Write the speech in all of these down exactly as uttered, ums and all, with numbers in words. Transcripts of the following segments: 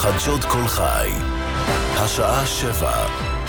חדשות כל חי, השעה שבע.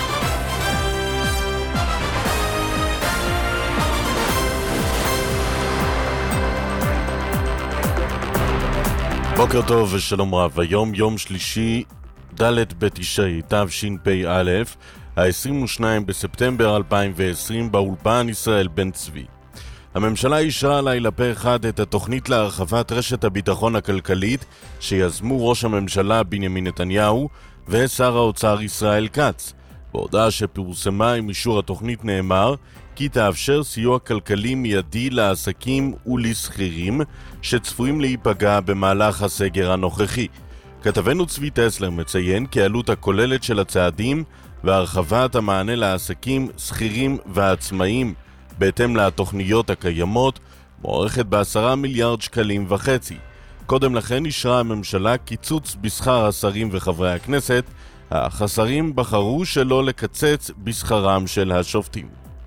בוקר טוב ושלום רב. היום יום שלישי, ד' בתשרי תשפ"א, ה-עשרים ושניים בספטמבר אלפיים ועשרים, באולפן ישראל בן צבי. הממשלה אישרה לילה פה אחד את התוכנית להרחבת רשת הביטחון הכלכלית שיזמו ראש הממשלה בנימין נתניהו ושר האוצר ישראל כץ. בהודעה שפורסמה עם אישור התוכנית נאמר כי תאפשר סיוע כלכלי מיידי לעסקים ולשכירים שצפויים להיפגע במהלך הסגר הנוכחי. כתבנו צבי טסלר מציין כי העלות הכוללת של הצעדים והרחבת המענה לעסקים, שכירים ועצמאים בהתאם לתוכניות הקיימות מוערכת בעשרה מיליארד שקלים וחצי. קודם לכן אישרה הממשלה קיצוץ בשכר השרים וחברי הכנסת, אך השרים בחרו שלא לקצץ בשכרם של השופטים.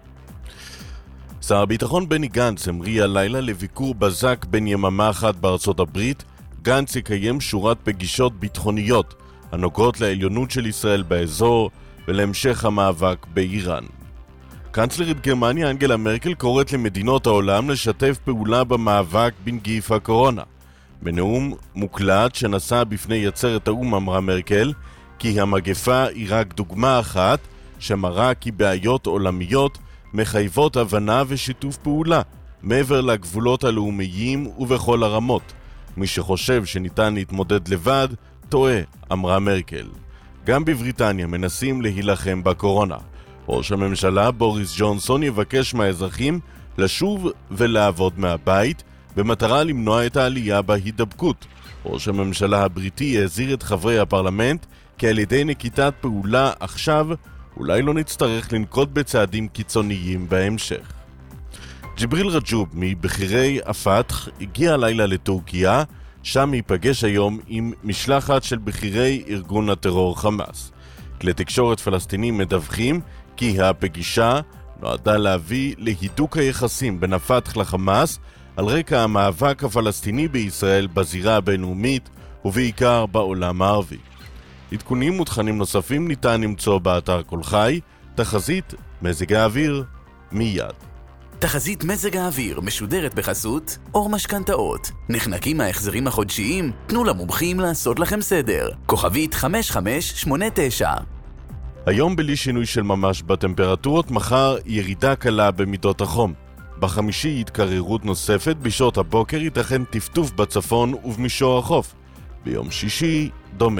שר הביטחון בני גנץ המריא הלילה לביקור בזק בין יממה אחת בארצות הברית. גנץ יקיים שורת פגישות ביטחוניות הנוגעות לעליונות של ישראל באזור ולהמשך המאבק באיראן. קנצלרית גרמניה אנגלה מרקל קוראת למדינות העולם לשתף פעולה במאבק בנגיף הקורונה. בנאום מוקלט שנשא בפני עצרת האו"ם אמרה מרקל כי המגפה היא רק דוגמה אחת שמראה כי בעיות עולמיות מחייבות הבנה ושיתוף פעולה מעבר לגבולות הלאומיים ובכל הרמות. מי שחושב שניתן להתמודד לבד טועה, אמרה מרקל. גם בבריטניה מנסים להילחם בקורונה. ראש הממשלה בוריס ג'ונסון יבקש מהאזרחים לשוב ולעבוד מהבית במטרה למנוע את העלייה בהידבקות. ראש הממשלה הבריטי העזיר את חברי הפרלמנט כי על ידי נקיטת פעולה עכשיו אולי לא נצטרך לנקוט בצעדים קיצוניים בהמשך. ג'יבריל רג'וב מבחירי הפתח הגיע לילה לטורקיה, שם ייפגש היום עם משלחת של בחירי ארגון הטרור חמאס. כלי תקשורת פלסטינים מדווחים כי הפגישה נועדה להביא להידוק היחסים בין הפתח לחמאס על רקע המאבק הפלסטיני בישראל בזירה הבינלאומית ובעיקר בעולם הערבי. עדכונים ותכנים נוספים ניתן למצוא באתר כל חי. תחזית מזג האוויר מיד. תחזית מזג האוויר משודרת בחסות אור משכנתאות. נחנקים ההחזרים החודשיים? תנו למומחים לעשות לכם סדר. כוכבית חמש חמש שמונה תשע. היום בלי שינוי של ממש בטמפרטורות, מחר ירידה קלה במידות החום. בחמישי התקררות נוספת, בשעות הבוקר ייתכן טפטוף בצפון ובמישור החוף. ביום שישי דומה.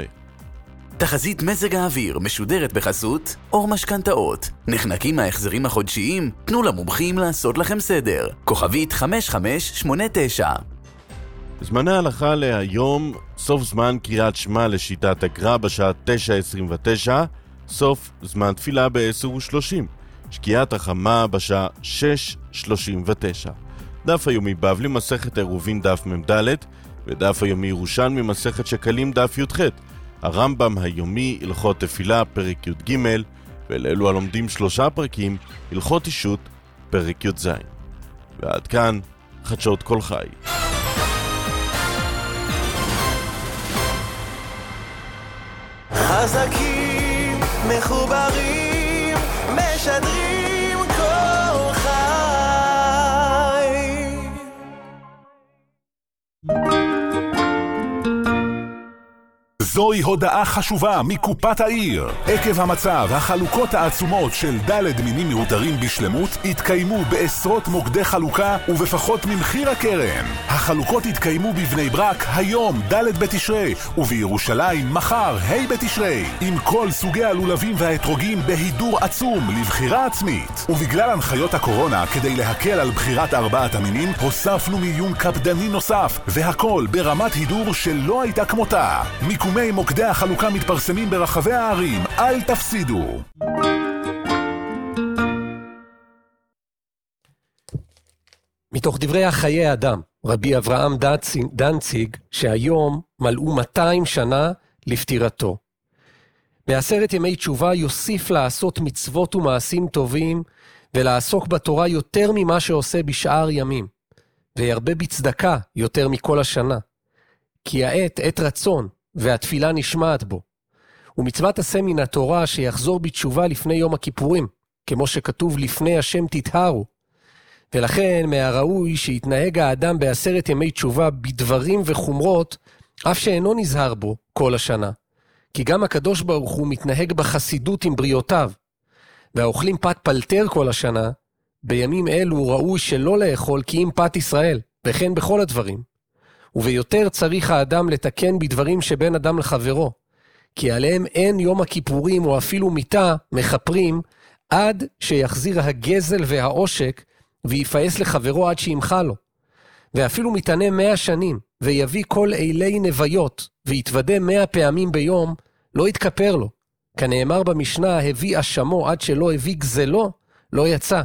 תחזית מזג האוויר משודרת בחסות אור משכנתאות. נחנקים ההחזרים החודשיים? תנו למומחים לעשות לכם סדר. כוכבית חמש חמש שמונה תשע. זמני ההלכה להיום: סוף זמן קריאת שמע לשיטת הגר"א בשעה תשע עשרים ותשע, סוף זמן תפילה ב-עשר ושלושים, שקיעת החמה בשעה שש שלושים ותשע. דף היומי בבלי מסכת עירובין דף ממד' ודף היומי ירושלמי מסכת שקלים דף י"ח. הרמב"ם היומי הלכות תפילה פרק י"ג, ולאלו הלומדים שלושה פרקים הלכות אישות פרק י"ז. ועד כאן חדשות כל חי. חזקים מחוברים משדרים כל חי. זוהי הודעה חשובה מקופת העיר. עקב המצב, החלוקות העצומות של ד' מינים מיותרים בשלמות התקיימו בעשרות מוקדי חלוקה ובפחות ממחיר הקרן. החלוקות התקיימו בבני ברק היום ד' בתשרי ובירושלים מחר ה' בתשרי, עם כל סוגי הלולבים והאתרוגים בהידור עצום לבחירה עצמית. ובגלל הנחיות הקורונה, כדי להקל על בחירת ארבעת המינים, הוספנו מיון קפדני נוסף, והכל ברמת הידור שלא הייתה כמותה. מיקומי מוקדי החלוקה מתפרסמים ברחבי הערים, אל תפסידו. מתוך דברי החיי אדם, רבי אברהם דנציג, שהיום מלאו מאתיים שנה לפטירתו. בעשרת ימי תשובה יוסיף לעשות מצוות ומעשים טובים, ולעסוק בתורה יותר ממה שעושה בשאר ימים, וירבה בצדקה יותר מכל השנה. כי העת, עת רצון, והתפילה נשמעת בו. ומצוות עשה מן התורה שיחזור בתשובה לפני יום הכיפורים, כמו שכתוב לפני השם תטהרו. ולכן מהראוי שיתנהג האדם בעשרת ימי תשובה בדברים וחומרות, אף שאינו נזהר בו כל השנה. כי גם הקדוש ברוך הוא מתנהג בחסידות עם בריאותיו. והאוכלים פת פלטר כל השנה, בימים אלו ראוי שלא לאכול כי אם פת ישראל, וכן בכל הדברים. וביותר צריך האדם לתקן בדברים שבין אדם לחברו, כי עליהם אין יום הכיפורים או אפילו מיטה מחפרים, עד שיחזיר הגזל והעושק, ויפעס לחברו עד שימחה לו. ואפילו מתענה מאה שנים, ויביא כל אילי נוויות, ויתוודה מאה פעמים ביום, לא יתכפר לו. כנאמר במשנה, הביא אשמו עד שלא הביא גזלו, לא יצא.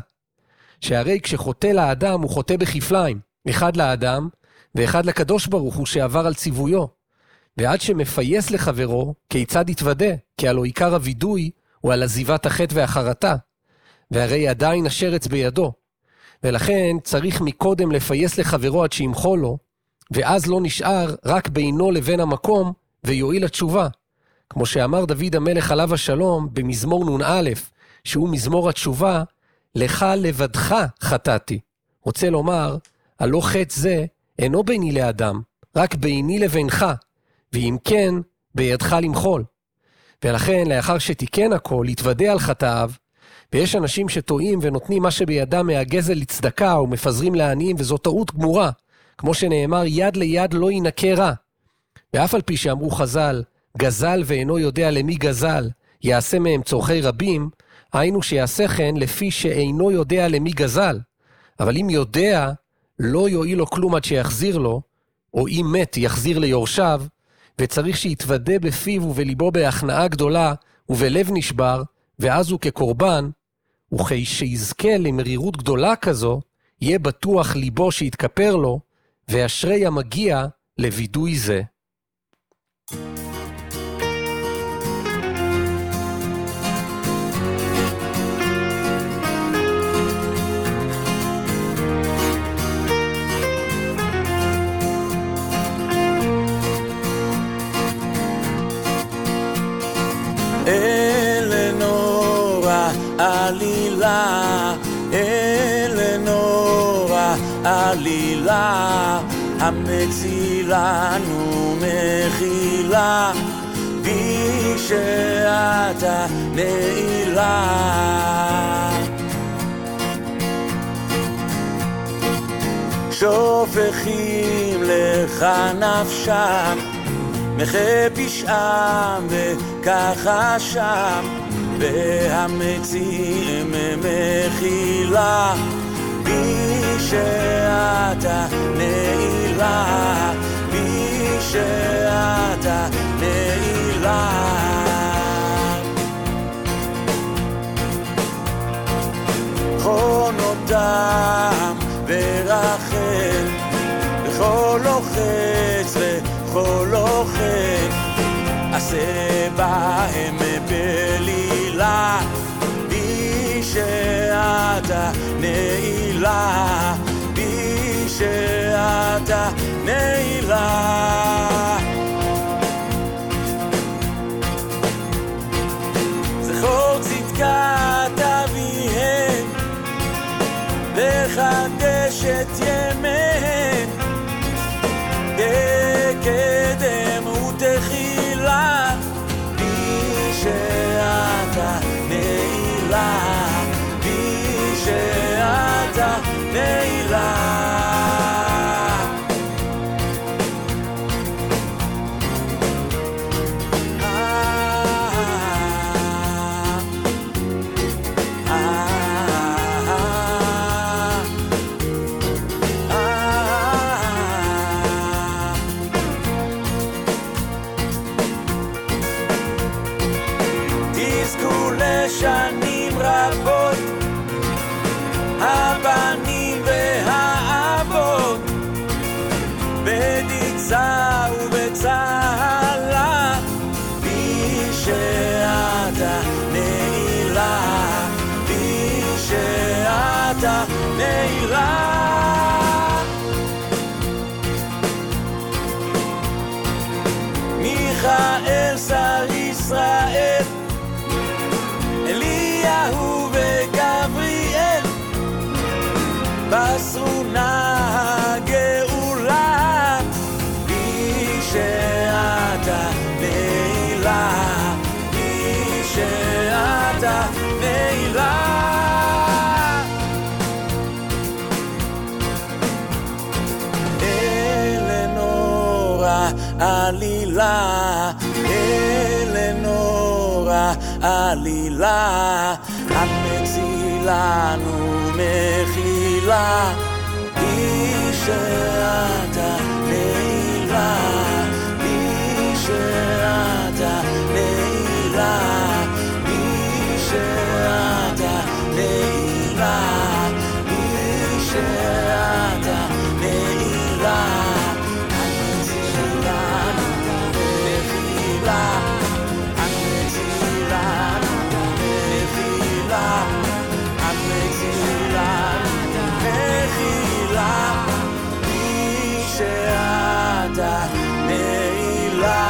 שהרי כשחוטא לאדם הוא חוטא בכפליים, אחד לאדם, ואחד לקדוש ברוך הוא שעבר על ציוויו. ועד שמפייס לחברו, כיצד יתוודה? כי הלא עיקר הוידוי הוא על עזיבת החטא והחרטה, והרי עדיין השרץ בידו. ולכן צריך מקודם לפייס לחברו עד שימחו לו, ואז לא נשאר רק בינו לבין המקום, ויועיל התשובה. כמו שאמר דוד המלך עליו השלום במזמור נון א', שהוא מזמור התשובה, לך לבדך חטאתי. רוצה לומר, הלא חטא זה אינו ביני לאדם, רק ביני לבינך, ואם כן, בידך למחול. ולכן, לאחר שתיקן הכל, יתוודה על חטאיו, ויש אנשים שטועים ונותנים מה שבידם מהגזל לצדקה, ומפזרים לעניים, וזו טעות גמורה, כמו שנאמר, יד ליד לא ינקה רע. ואף על פי שאמרו חז"ל, גזל ואינו יודע למי גזל, יעשה מהם צורכי רבים, היינו שיעשה כן לפי שאינו יודע למי גזל. אבל אם יודע, לא יועיל לו כלום עד שיחזיר לו, או אם מת יחזיר ליורשיו, וצריך שיתוודה בפיו ובליבו בהכנעה גדולה, ובלב נשבר, ואז הוא כקורבן, וכי שיזכה למרירות גדולה כזו, יהיה בטוח ליבו שיתכפר לו, ואשרי המגיע לוידוי זה. אלנורה עלילה, אלנורה עלילה, המצילנו מחילה, בשעתה נעילה. שופכים לך נפשם, מחי פשעם וככה שם, והמציעים מחילה, בשעתה נעילה, בשעתה נעילה. חונותם ורחל, וכל לוחץ וכל לוחץ, עשה בהם בלילה, בשעתה נעילה, בשעתה נעילה. זכור צדקת אביהם, לחדש את ימיהם, תקדם ותחילה, בשעתה נעילה, בשעתה נעילה. מיכאל שר ישראל, אליהו וגבריאל, בסרו נא גאולה, היא שאתה נעילה, היא שאתה נעילה. אלנורה עלילה, אלנורה עלילה, את מצילנו מחילה, היא שאתה נעילה, היא שאתה נעילה, היא שאתה נעילה, היא שאתה נעילה, את מצילנו מחילה, את מצילנו מחילה, את מצילנו מחילה, היא שאתה נעילה.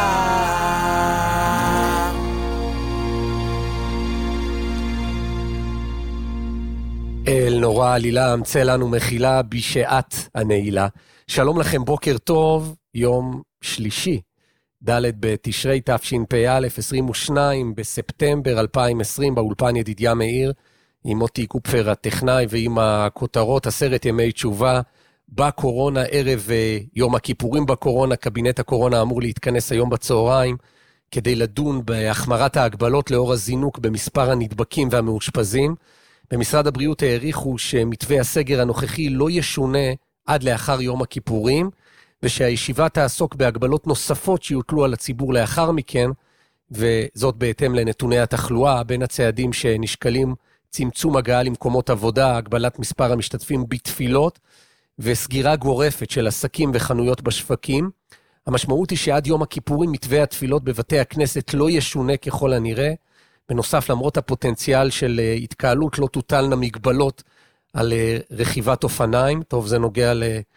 אל נורא עלילה, אמצא לנו מחילה בשעת הנעילה. שלום לכם, בוקר טוב, יום שלישי, ד' בתשרי תשפ"א, עשרים ושניים בספטמבר אלפיים ועשרים, באולפן ידידיה מאיר, עם מוטי קופפר הטכנאי, ועם הכותרות עשרת ימי תשובה בקורונה, ערב יום הכיפורים בקורונה. קבינט הקורונה אמור להתכנס היום בצהריים, כדי לדון בהחמרת ההגבלות לאור הזינוק במספר הנדבקים והמאושפזים. במשרד הבריאות העריכו שמתווה הסגר הנוכחי לא ישונה עד לאחר יום הכיפורים, ושהישיבה תעסוק בהגבלות נוספות שיוטלו על הציבור לאחר מכן, וזאת בהתאם לנתוני התחלואה. בין הצעדים שנשקלים צמצום הגעה למקומות עבודה, הגבלת מספר המשתתפים בתפילות, וסגירה גורפת של עסקים וחנויות בשווקים. המשמעות היא שעד יום הכיפורים מתווה התפילות בבתי הכנסת לא ישונה ככל הנראה. בנוסף, למרות הפוטנציאל של התקהלות, לא תוטלנה מגבלות על רכיבת אופניים. טוב, זה נוגע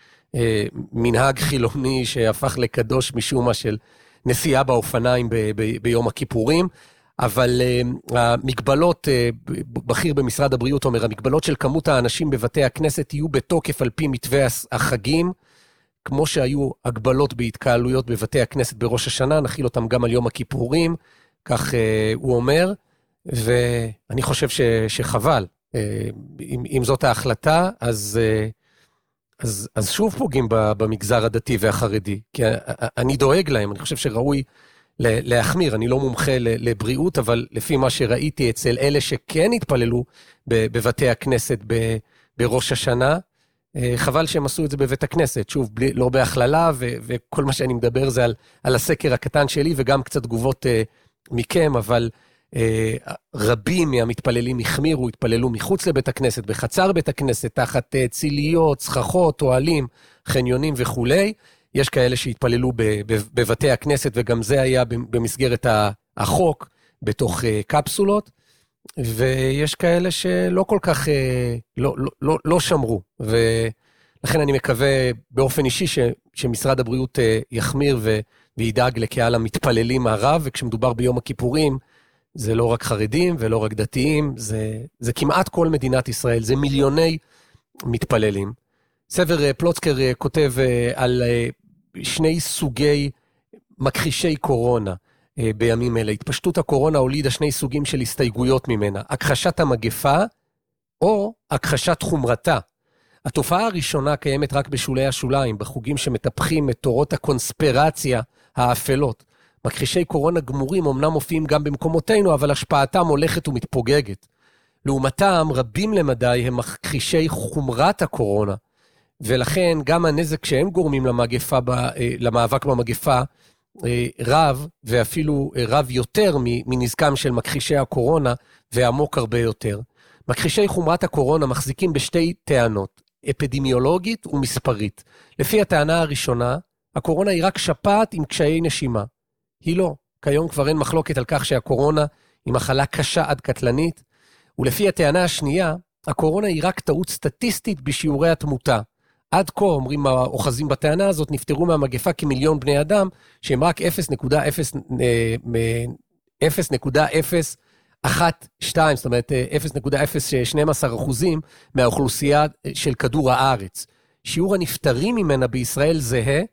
למנהג חילוני שהפך לקדוש משום מה של נסיעה באופניים ב- ב- ביום הכיפורים. אבל uh, המגבלות, uh, בכיר במשרד הבריאות אומר, המגבלות של כמות האנשים בבתי הכנסת יהיו בתוקף על פי מתווה החגים, כמו שהיו הגבלות בהתקהלויות בבתי הכנסת בראש השנה, נכיל אותם גם על יום הכיפורים, כך uh, הוא אומר, ואני חושב ש, שחבל. Uh, אם, אם זאת ההחלטה, אז, uh, אז, אז שוב פוגעים במגזר הדתי והחרדי, כי אני דואג להם, אני חושב שראוי להחמיר. אני לא מומחה לבריאות, אבל לפי מה שראיתי אצל אלה שכן התפללו בבתי הכנסת בראש השנה, חבל שהם עשו את זה בבית הכנסת, שוב, בלי, לא בהכללה, ו, וכל מה שאני מדבר זה על, על הסקר הקטן שלי, וגם קצת תגובות uh, מכם, אבל uh, רבים מהמתפללים החמירו, התפללו מחוץ לבית הכנסת, בחצר בית הכנסת, תחת uh, ציליות, סככות, אוהלים, חניונים וכו'. יש כאלה שהתפללו בבתי הכנסת, וגם זה היה במסגרת החוק, בתוך קפסולות, ויש כאלה שלא כל כך, לא, לא, לא שמרו, ולכן אני מקווה באופן אישי ש, שמשרד הבריאות יחמיר וידאג לקהל המתפללים הרב, וכשמדובר ביום הכיפורים, זה לא רק חרדים ולא רק דתיים, זה, זה כמעט כל מדינת ישראל, זה מיליוני מתפללים. סבר פלוצקר כותב על שני סוגי מכחישי קורונה בימים אלה. התפשטות הקורונה הולידה שני סוגים של הסתייגויות ממנה, הכחשת המגפה או הכחשת חומרתה. התופעה הראשונה קיימת רק בשולי השוליים, בחוגים שמטפחים את תורות הקונספירציה האפלות. מכחישי קורונה גמורים אמנם מופיעים גם במקומותינו, אבל השפעתם הולכת ומתפוגגת. לעומתם, רבים למדי הם מכחישי חומרת הקורונה, ולכן גם הנזק שהם גורמים למגפה, למאבק במגפה, רב, ואפילו רב יותר מנזקם של מכחישי הקורונה, ועמוק הרבה יותר. מכחישי חומרת הקורונה מחזיקים בשתי טענות, אפידמיולוגית ומספרית. לפי הטענה הראשונה, הקורונה היא רק שפעת עם קשיי נשימה. היא לא. כיום כבר אין מחלוקת על כך שהקורונה היא מחלה קשה עד קטלנית, ולפי הטענה השנייה, הקורונה היא רק טעות סטטיסטית בשיעורי התמותה. עד כה, אומרים האוחזים בטענה הזאת, נפטרו מהמגפה כמיליון בני אדם, שהם רק אפס נקודה אפס אחת שתיים, זאת אומרת אפס נקודה אפס שתים עשרה אחוזים מהאוכלוסייה של כדור הארץ. שיעור הנפטרים ממנה בישראל זהה,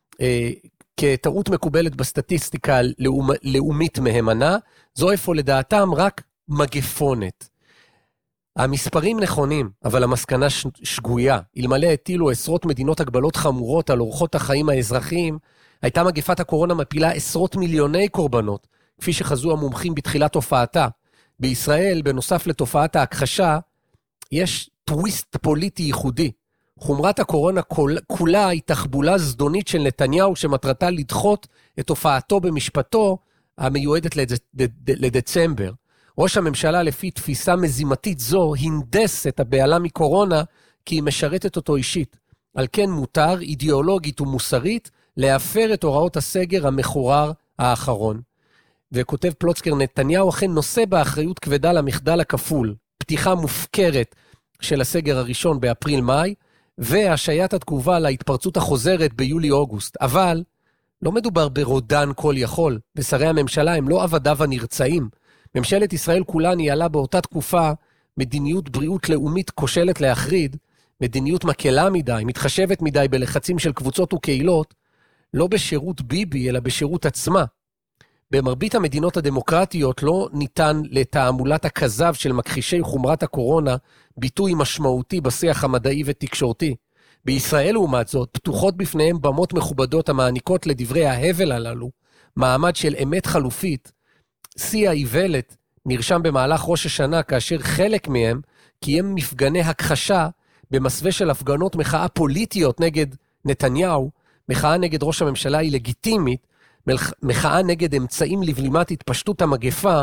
כטעות מקובלת בסטטיסטיקה לאומית מהימנה, זו איפה לדעתם רק מגפונת. המספרים נכונים, אבל המסקנה שגויה. אלמלא הטילו עשרות מדינות הגבלות חמורות על אורחות החיים האזרחיים, הייתה מגפת הקורונה מפילה עשרות מיליוני קורבנות, כפי שחזו המומחים בתחילת תופעתה. בישראל, בנוסף לתופעת ההכחשה, יש טוויסט פוליטי ייחודי. חומרת הקורונה כולה היא תחבולה זדונית של נתניהו, שמטרתה לדחות את תופעתו במשפטו, המיועדת לדצמבר. ראש הממשלה לפי תפיסה מזימתית זו, הנדס את הבעלה מקורונה, כי היא משרתת אותו אישית. על כן מותר, אידיאולוגית ומוסרית, להפר את הוראות הסגר המחורר האחרון. וכותב פלוצקר, נתניהו אכן נושא באחריות כבדה למחדל הכפול, פתיחה מופקרת של הסגר הראשון באפריל-מאי, והשעיית התגובה להתפרצות החוזרת ביולי-אוגוסט. אבל לא מדובר ברודן כל יכול, ושרי הממשלה הם לא עבדיו הנרצאים. ממשלת ישראל כולה ניהלה באותה תקופה מדיניות בריאות לאומית כושלת להחריד, מדיניות מקלה מדי, מתחשבת מדי בלחצים של קבוצות וקהילות, לא בשירות ביבי אלא בשירות עצמה. במרבית המדינות הדמוקרטיות לא ניתן לתעמולת הכזב של מכחישי חומרת הקורונה ביטוי משמעותי בשיח המדעי ותקשורתי. בישראל לעומת זאת, פתוחות בפניהם במות מכובדות המעניקות לדברי ההבל הללו, מעמד של אמת חלופית. שיא האיוולת נרשם במהלך ראש השנה, כאשר חלק מהם קיים מפגני הכחשה במסווה של הפגנות מחאה פוליטיות נגד נתניהו. מחאה נגד ראש הממשלה היא לגיטימית, מחאה נגד אמצעים לבלימת התפשטות המגפה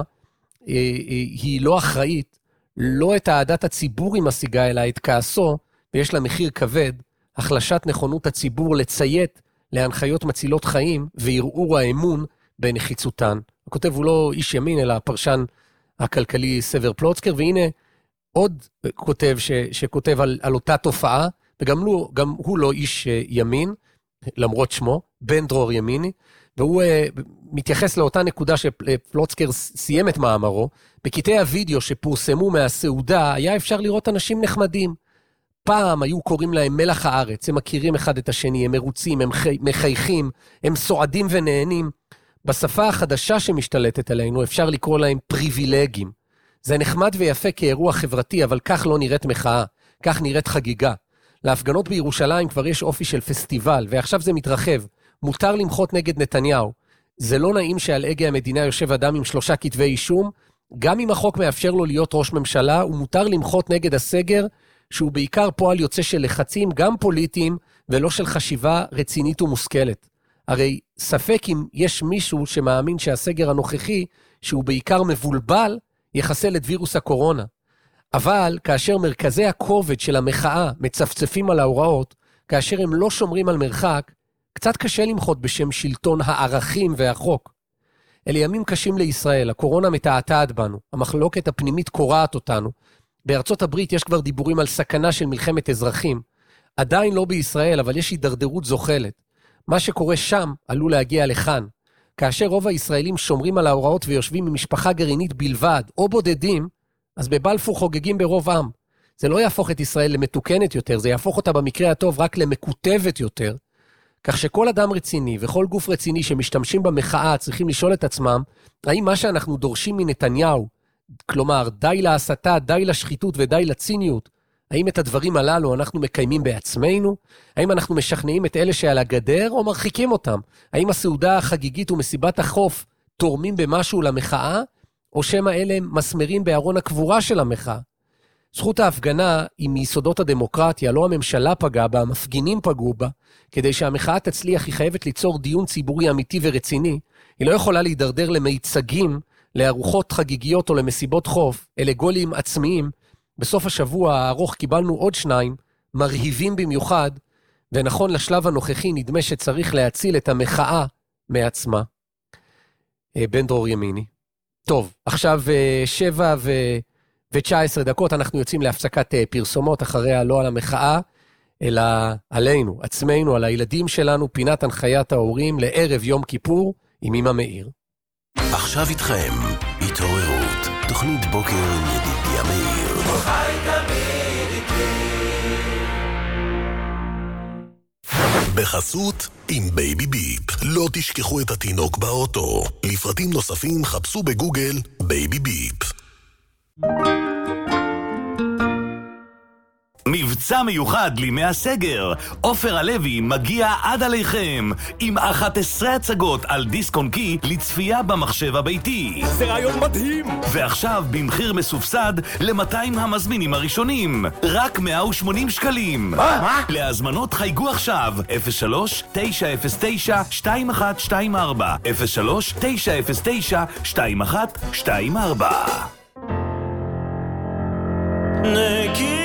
היא לא אחראית, לא את העדת הציבור היא משיגה, אלא את כעסו, ויש לה מחיר כבד, החלשת נכונות הציבור לציית להנחיות מצילות חיים, וערעור האמון בנחיצותן. הכותב הוא לא איש ימין, אלא הפרשן הכלכלי סבר פלוצקר, והנה עוד כותב ש, שכותב על, על אותה תופעה, וגם לא, גם הוא לא איש ימין, למרות שמו, בן דרור ימיני, והוא uh, מתייחס לאותה נקודה שפלוצקר סיים את מאמרו. בקטעי הוידאו שפורסמו מהסעודה, היה אפשר לראות אנשים נחמדים. פעם היו קוראים להם מלח הארץ, הם מכירים אחד את השני, הם מרוצים, הם מחייכים, הם סועדים ונהנים. בשפה החדשה שמשתלטת עלינו אפשר לקרוא להם פריבילגים. זה נחמד ויפה כאירוע חברתי, אבל כך לא נראית מחאה, כך נראית חגיגה. להפגנות בירושלים כבר יש אופי של פסטיבל, ועכשיו זה מתרחב. מותר למחות נגד נתניהו. זה לא נעים שעל הגה המדינה יושב אדם עם שלושה כתבי אישום, גם אם החוק מאפשר לו להיות ראש ממשלה, הוא מותר למחות נגד הסגר, שהוא בעיקר פועל יוצא של לחצים גם פוליטיים, ולא של חשיבה רצינית ומושכלת. הרי ספק אם יש מישהו שמאמין שהסגר הנוכחי, שהוא בעיקר מבולבל, יחסל את וירוס הקורונה. אבל כאשר מרכזי הכובד של המחאה מצפצפים על ההוראות, כאשר הם לא שומרים על מרחק, קצת קשה למחות בשם שלטון הערכים והחוק. אלה ימים קשים לישראל, הקורונה מתעתעת בנו, המחלוקת הפנימית קורעת אותנו. בארצות הברית יש כבר דיבורים על סכנה של מלחמת אזרחים. עדיין לא בישראל, אבל יש הידרדרות זוחלת. מה שקורה שם עלול להגיע לכאן. כאשר רוב הישראלים שומרים על ההוראות ויושבים עם משפחה גרעינית בלבד, או בודדים, אז בבלפור חוגגים ברוב עם. זה לא יהפוך את ישראל למתוקנת יותר, זה יהפוך אותה במקרה הטוב רק למקוטבת יותר. כך שכל אדם רציני וכל גוף רציני שמשתמשים במחאה צריכים לשאול את עצמם, האם מה שאנחנו דורשים מנתניהו, כלומר די להסתה, די לשחיתות ודי לציניות, האם את הדברים הללו אנחנו מקיימים בעצמנו? האם אנחנו משכנעים את אלה שעל הגדר או מרחיקים אותם? האם הסעודה החגיגית ומסיבת החוף תורמים במשהו למחאה? או שמה אלה מסמרים בארון הקבורה של המחאה? זכות ההפגנה היא מיסודות הדמוקרטיה, לא הממשלה פגעה בה, המפגינים פגעו בה. כדי שהמחאה תצליח היא חייבת ליצור דיון ציבורי אמיתי ורציני. היא לא יכולה להידרדר למיצגים, לארוחות חגיגיות או למסיבות חוף, אלה גולים עצמיים. בסוף השבוע הארוך קיבלנו עוד שניים, מרהיבים במיוחד, ונכון לשלב הנוכחי נדמה שצריך להציל את המחאה מעצמה. בן דרור ימיני. טוב, עכשיו שבע ותשע עשרה דקות, אנחנו יוצאים להפסקת פרסומות, אחריה לא על המחאה, אלא עלינו, עצמנו, על הילדים שלנו, פינת הנחיית ההורים לערב יום כיפור עם אמא מאיר. עכשיו איתכם, התעוררות, תוכנית בוקר עם ידידיה מאיר. חי תמיד איתי. בחסות עם בייבי ביפ. לא תשכחו את התינוק באוטו. לפרטים נוספים חפשו בגוגל בייבי ביפ. מבצע מיוחד לימי הסגר. עופר הלוי מגיע עד עליכם עם אחת עשרה הצגות על דיסק און קי לצפייה במחשב הביתי. זה רעיון מדהים. ועכשיו במחיר מסופסד ל-מאתיים המזמינים הראשונים. רק מאה ושמונים שקלים. מה? מה? להזמנות חייגו עכשיו אפס שלוש תשע אפס תשע שתיים אחת שתיים ארבע אפס שלוש תשע אפס תשע שתיים אחת שתיים ארבע. נקי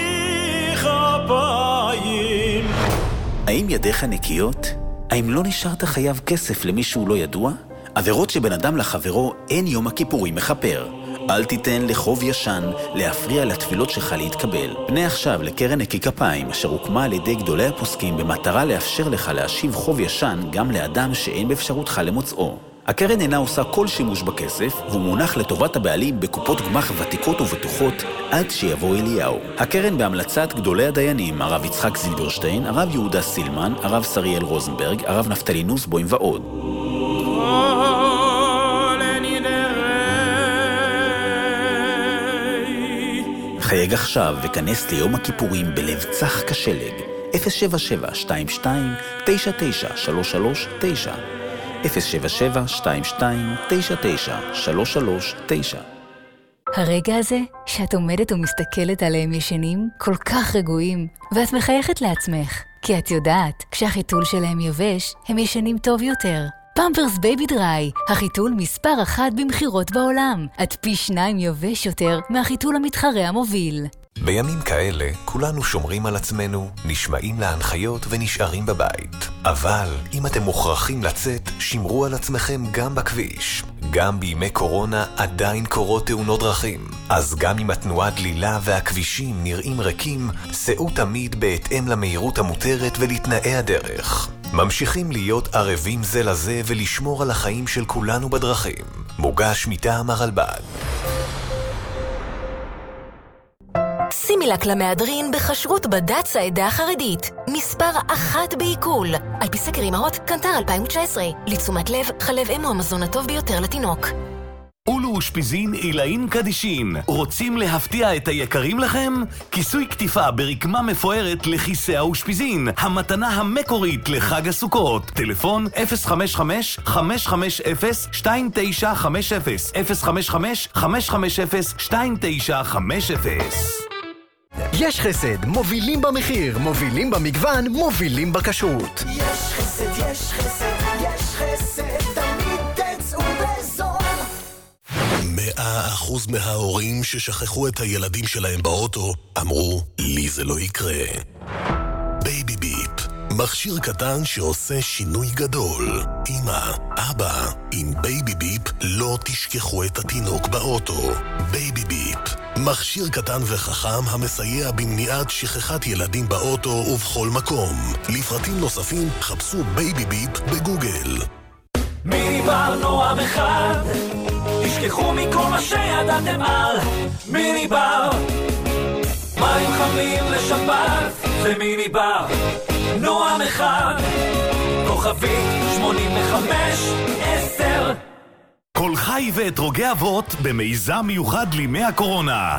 חפיים. האם ידיך נקיות? האם לא נשארת חייב כסף למישהו לא ידוע? עבירות שבין אדם לחברו אין יום הכיפורים מחפר. אל תיתן לחוב ישן להפריע לתפילות שלך להתקבל. פנה עכשיו לקרן נקי כפיים, אשר הוקמה על ידי גדולי הפוסקים במטרה לאפשר לך להשיב חוב ישן גם לאדם שאין באפשרותך למוצאו. הקרן אינה עושה כל שימוש בכסף, והוא מונח לטובת הבעלים בקופות גמח ותיקות ובטוחות עד שיבוא אליהו. הקרן בהמלצת גדולי הדיינים, הרב יצחק זילברשטיין, הרב יהודה סילמן, הרב שריאל רוזנברג, הרב נפתלי נוסבוים ועוד. חייג עכשיו וכנס ליום הכיפורים בלב צח כשלג. אפס שבע שבע שתיים שתיים תשע תשע שלוש שלוש תשע אפס שבע שבע שתיים שתיים תשע תשע שלוש שלוש תשע. הרגע הזה שאת עומדת ומסתכלת עליהם ישנים כל כך רגועים, ואת מחייכת לעצמך, כי את יודעת, כשהחיתול שלהם יבש, הם ישנים טוב יותר. פמפרס בייבי דריי, החיתול מספר אחת במחירות בעולם, עד פי שניים יבש יותר מהחיתול המתחרה המוביל. בימים כאלה כולנו שומרים על עצמנו, נשמעים להנחיות ונשארים בבית. אבל אם אתם מוכרחים לצאת, שמרו על עצמכם גם בכביש. גם בימי קורונה עדיין קורות תאונות דרכים. אז גם אם התנועה דלילה והכבישים נראים ריקים, סעו תמיד בהתאם למהירות המותרת ולתנאי הדרך. ממשיכים להיות ערבים זה לזה ולשמור על החיים של כולנו בדרכים. מוגש מטעם הרלב"ד. סימילק למהדרין בחשרות בד"ץ העדה החרדית. מספר אחת בעיכול. על פי סקר אמהות, קנטר אלפיים תשע עשרה. לתשומת לב, חלב אם הוא המזון הטוב ביותר לתינוק. אולו אושפיזין אילאין קדישין. רוצים להפתיע את היקרים לכם? כיסוי כתיפה ברקמה מפוארת לכיסא האושפיזין. המתנה המקורית לחג הסוכות. טלפון אפס חמש חמש חמש חמש אפס שתיים תשע חמש אפס אפס חמש חמש חמש חמש אפס שתיים תשע חמש אפס. יש חסד, מובילים במחיר, מובילים במגוון, מובילים בכשרות. יש חסד, יש חסד, יש חסד, תמיד תצאו בזול. מאה אחוז מההורים ששכחו את הילדים שלהם באוטו אמרו, לי זה לא יקרה. בייבי ביפ, מכשיר קטן שעושה שינוי גדול. אמא, אבא, עם בייבי ביפ לא תשכחו את התינוק באוטו. בייבי ביפ, מכשיר קטן וחכם המסייע במניעת שכחת ילדים באוטו ובכל מקום. לפרטים נוספים חפשו בייבי ביפ בגוגל. מיני בר נועם אחד, תשכחו מכל מה שידעתם על מיני בר. מים חמים לשבת, זה מיני בר נועם אחד, כוכבי שמונים וחמש עשר. כל חי ואתרוגי אבות במיזם מיוחד לימי הקורונה.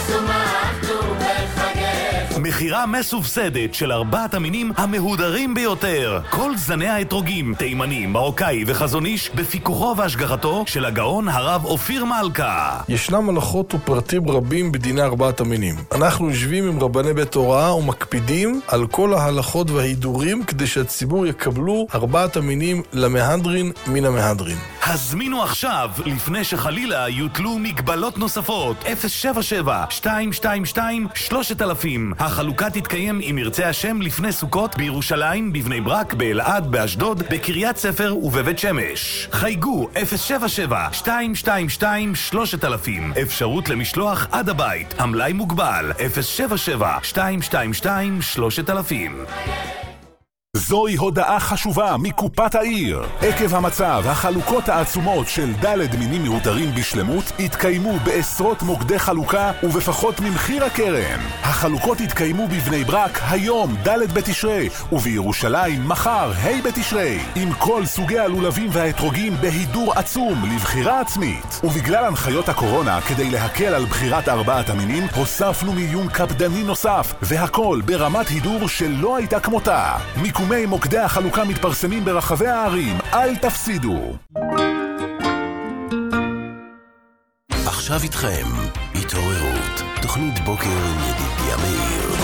מחירה מסובסדת של ארבעת המינים המהודרים ביותר. כל זני האתרוגים, תימני, מרוקאי וחזון איש בפיקוחו והשגחתו של הגאון הרב אופיר מלכה. ישנם הלכות ופרטים רבים בדיני ארבעת המינים. אנחנו יושבים עם רבני בית הוראה ומקפידים על כל ההלכות וההידורים כדי שהציבור יקבלו ארבעת המינים למהדרין מן המהדרין. הזמינו עכשיו, לפני שחלילה יוטלו מגבלות נוספות. אפס שבע שבע שתיים שתיים שתיים שלושת אלפים. החלוקה תתקיים אם ירצה השם לפני סוכות בירושלים, בבני ברק, באלעד, באשדוד, בקריית ספר ובבית שמש. חייגו אפס שבע שבע שתיים שתיים שתיים שלושת אלפים. אפשרות למשלוח עד הבית. המלאי מוגבל. אפס שבע שבע שתיים שתיים שתיים שלושת אלפים. זוהי הודעה חשובה מקופת העיר. עקב המצב, החלוקות העצומות של ד' מינים מיותרים בשלמות התקיימו בעשרות מוקדי חלוקה ובפחות ממחיר הקרן. החלוקות התקיימו בבני ברק היום ד' בתשרי ובירושלים מחר ה' בתשרי, עם כל סוגי הלולבים והאתרוגים בהידור עצום לבחירה עצמית. ובגלל הנחיות הקורונה, כדי להקל על בחירת ארבעת המינים, הוספנו מיון קפדני נוסף, והכל ברמת הידור שלא הייתה כמותה. מיקומי מוקדי החלוקה מתפרסמים ברחבי הערים, אל תפסידו. עכשיו איתכם, התעוררות, תוכנית בוקר עם ידידיה מאיר.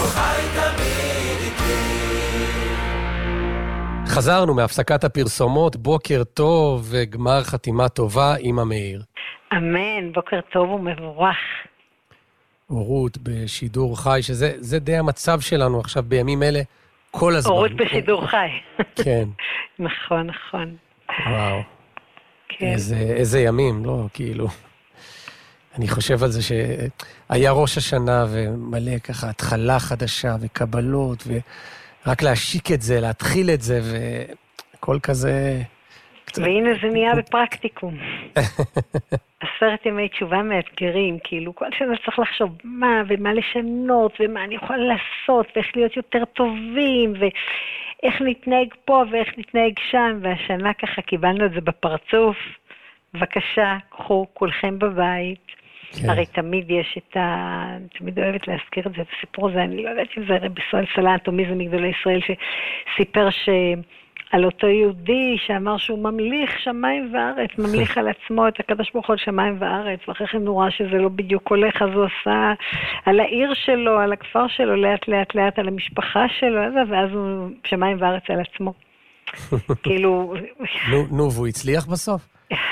חזרנו מהפסקת הפרסומות, בוקר טוב וגמר חתימה טובה עם המאיר. אמן, בוקר טוב ומבורך. אורות בשידור חי, שזה זה די המצב שלנו עכשיו בימים אלה, כל הזמן. אורות בשידור חי. כן. נכון, נכון. וואו. כן. איזה, איזה ימים, לא, כאילו. אני חושב על זה שהיה ראש השנה ומלא ככה התחלה חדשה וקבלות, ורק להשיק את זה, להתחיל את זה, וכל כזה... והנה זה נהיה בפרקטיקום. עשרת ימי תשובה מאתגרים, כאילו כל שנה צריך לחשוב מה ומה לשנות ומה אני יכולה לעשות ואיך להיות יותר טובים ואיך נתנהג פה ואיך נתנהג שם, והשנה ככה קיבלנו את זה בפרצוף. בבקשה, קחו כולכם בבית. כן. הרי תמיד יש את ה... תמיד אוהבת להזכיר את זה, את הסיפור הזה, אני לא יודעת אם זה רבי ישראל סלנט או מי זה מגדולי ישראל שסיפר ש... על אותו יהודי שאמר שהוא ממליך שמיים וארץ, ממליך על עצמו את הקדוש ברוך הוא על שמיים וארץ, ואחרי כן הוא ראה שזה לא בדיוק הולך, אז הוא עשה על העיר שלו, על הכפר שלו, לאט לאט לאט על המשפחה שלו, ואז הוא שמיים וארץ על עצמו. כאילו... נו, נו, והוא הצליח בסוף?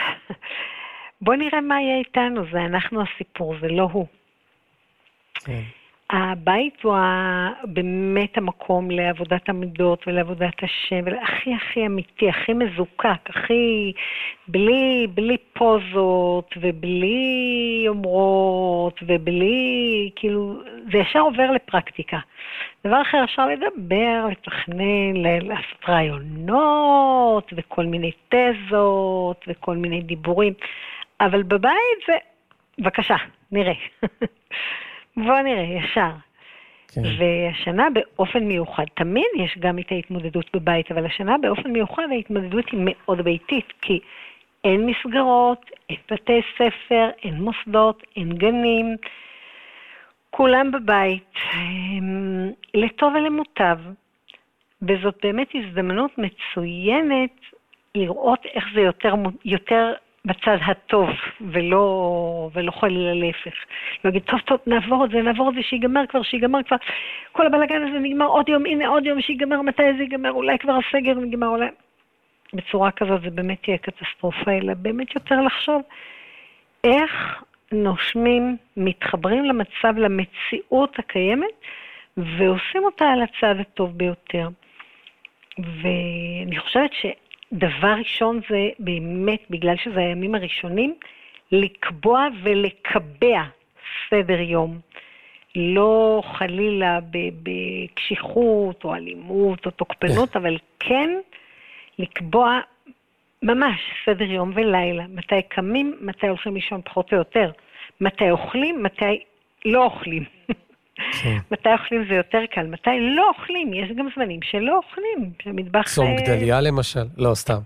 בוא נראה מה יהיה איתנו, זה אנחנו הסיפור, זה לא הוא. כן. הבית הוא באמת המקום לעבודת המידות ולעבודת השם, והכי הכי אמיתי, הכי מזוקק, הכי בלי, בלי פוזות ובלי אומרות ובלי, כאילו, זה ישר עובר לפרקטיקה. דבר אחר אפשר לדבר, לתכנן, לעשות רעיונות וכל מיני תזות וכל מיני דיבורים, אבל בבית זה, בבקשה, נראה. בוא נראה, ישר. כן. והשנה באופן מיוחד, תמיד יש גם את ההתמודדות בבית, אבל השנה באופן מיוחד ההתמודדות היא מאוד ביתית, כי אין מסגרות, אין בתי ספר, אין מוסדות, אין גנים, כולם בבית, לטוב ולמוטב, וזאת באמת הזדמנות מצוינת לראות איך זה יותר, יותר בצד הטוב, ולא, ולא חלילה להפך. להגיד, טוב, טוב, נעבור את זה, נעבור את זה, שיגמר כבר, שיגמר כבר. כל הבלגן הזה נגמר עוד יום, הנה עוד יום שיגמר, מתי זה ייגמר, אולי כבר הסגר נגמר, אולי... בצורה כזאת זה באמת תהיה קטסטרופה, אלא באמת יותר לחשוב איך נושמים, מתחברים למצב, למציאות הקיימת, ועושים אותה על הצד הטוב ביותר. ואני חושבת ש... דבר ראשון זה באמת, בגלל שזה הימים הראשונים, לקבוע ולקבע סדר יום. לא חלילה בקשיחות או אלימות או תוקפנות, אבל כן לקבוע ממש סדר יום ולילה. מתי קמים, מתי הולכים לישון פחות או יותר. מתי אוכלים, מתי לא אוכלים. מתי אוכלים זה יותר קל, מתי לא אוכלים, יש גם זמנים שלא אוכלים, שהמטבח... צום גדליה למשל, לא, סתם.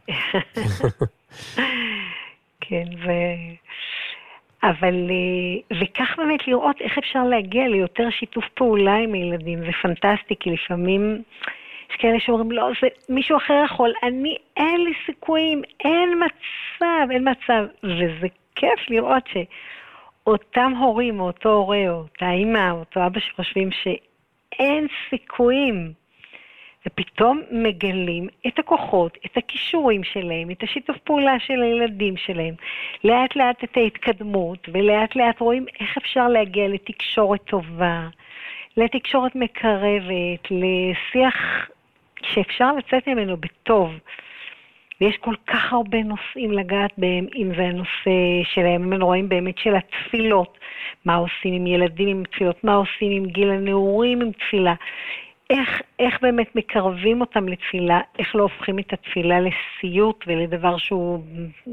כן, ו... אבל, וכך באמת לראות איך אפשר להגיע ליותר שיתוף פעולה עם הילדים, זה פנטסטי, כי לפעמים יש כאלה שאומרים, לא, זה מישהו אחר יכול, אני, אין לי סיכויים, אין מצב, אין מצב, וזה כיף לראות ש... אותם הורים, אותו הורה, או אותה אימא, או אותו אבא שחושבים שאין סיכויים, ופתאום מגלים את הכוחות, את הכישורים שלהם, את השיתוף פעולה של הילדים שלהם, לאט לאט את ההתקדמות, ולאט לאט רואים איך אפשר להגיע לתקשורת טובה, לתקשורת מקרבת, לשיח שאפשר לצאת ממנו בטוב. ויש כל כך הרבה נושאים לגעת בהם, אם זה הנושא שלהם, הם רואים באמת של התפילות, מה עושים עם ילדים עם תפילות, מה עושים עם גיל הנעורים עם תפילה, איך, איך באמת מקרבים אותם לתפילה, איך לא הופכים את התפילה לסיוט ולדבר שהוא,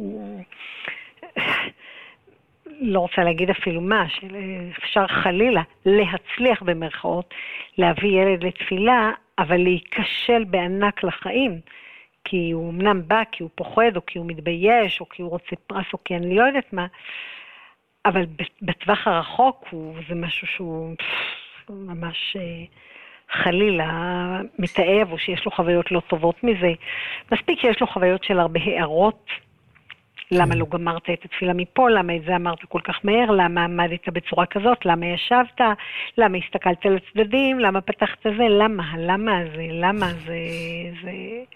לא רוצה להגיד אפילו מה, שאפשר חלילה להצליח במרכאות, להביא ילד לתפילה, אבל להיכשל בענק לחיים, כי הוא אמנם בא, כי הוא פוחד, או כי הוא מתבייש, או כי הוא רוצה פרס, או כי אני לא יודעת מה, אבל בטווח הרחוק הוא, זה משהו שהוא ממש חלילה מתאהב, או שיש לו חוויות לא טובות מזה. מספיק שיש לו חוויות של הרבה הערות, למה לא גמרת את התפילה מפה, למה את זה אמרת כל כך מהר, למה עמדת בצורה כזאת, למה ישבת, למה הסתכלת על הצדדים, למה פתחת זה, למה, למה זה, למה זה, זה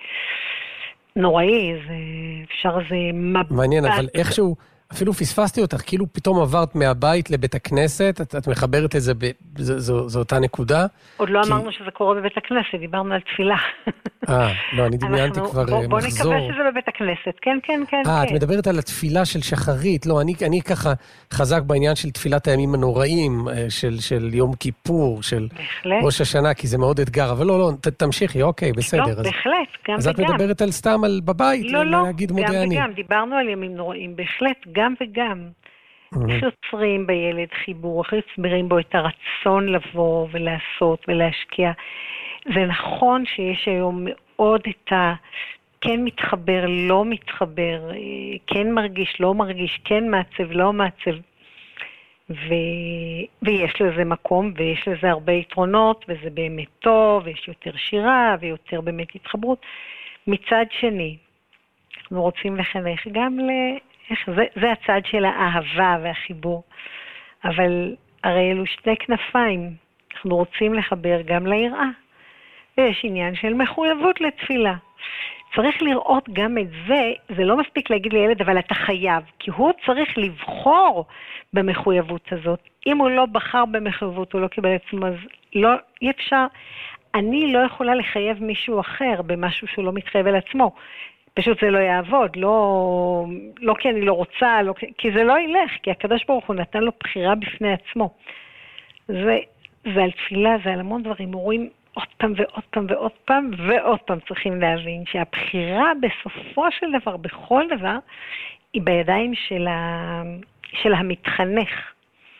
נוראי, זה, אפשר זה מבט. מעניין, אבל איכשהו, אפילו פספסתי אותך, כאילו פתאום עברת מהבית לבית הכנסת, את, את מחברת את זה, ב, זו, זו, זו אותה נקודה. עוד לא כי... אמרנו שזה קורה בבית הכנסת, דיברנו על תפילה. אה, לא, אני דמיינתי כבר בוא, בוא מחזור. בוא נקווה שזה בבית הכנסת, כן, כן, כן. אה, כן. את מדברת על התפילה של שחרית, לא, אני, אני ככה חזק בעניין של תפילת הימים הנוראים, של, של יום כיפור, של בהחלט. ראש השנה, כי זה מאוד אתגר, אבל לא, לא, ת, תמשיכי, אוקיי, בסדר. לא, אז, בהחלט, גם אז וגם. אז את מדברת על סתם, על בבית, לא, לא, להגיד גם מודה אני. וגם, דיברנו על ימים נוראים, בהחלט, גם וגם. איך יוצרים בילד חיבור, איך יוצרים בו את הרצון לבוא ולעשות ולהשקיע. זה נכון שיש היום מאוד את ה... כן מתחבר, לא מתחבר, כן מרגיש, לא מרגיש, כן מעצב, לא מעצב. ו... ויש לזה מקום, ויש לזה הרבה יתרונות, וזה באמת טוב, ויש יותר שירה, ויותר באמת התחברות. מצד שני, אנחנו רוצים לחנך גם ל... זה, זה הצד של האהבה והחיבור, אבל הרי אלו שתי כנפיים, אנחנו רוצים לחבר גם ליראה, ויש עניין של מחויבות לתפילה. צריך לראות גם את זה, זה לא מספיק להגיד לילד, אבל אתה חייב, כי הוא צריך לבחור במחויבות הזאת. אם הוא לא בחר במחויבות, הוא לא קיבל עצמו, אז לא, אי אפשר, אני לא יכולה לחייב מישהו אחר במשהו שהוא לא מתחייב על עצמו. פשוט זה לא יעבוד, לא, לא כי אני לא רוצה, לא, כי זה לא ילך, כי הקדוש ברוך הוא נתן לו בחירה בפני עצמו. זה, זה על תפילה, זה על המון דברים, רואים עוד פעם ועוד פעם ועוד פעם, ועוד פעם צריכים להבין שהבחירה בסופו של דבר, בכל דבר, היא בידיים של, ה, של המתחנך.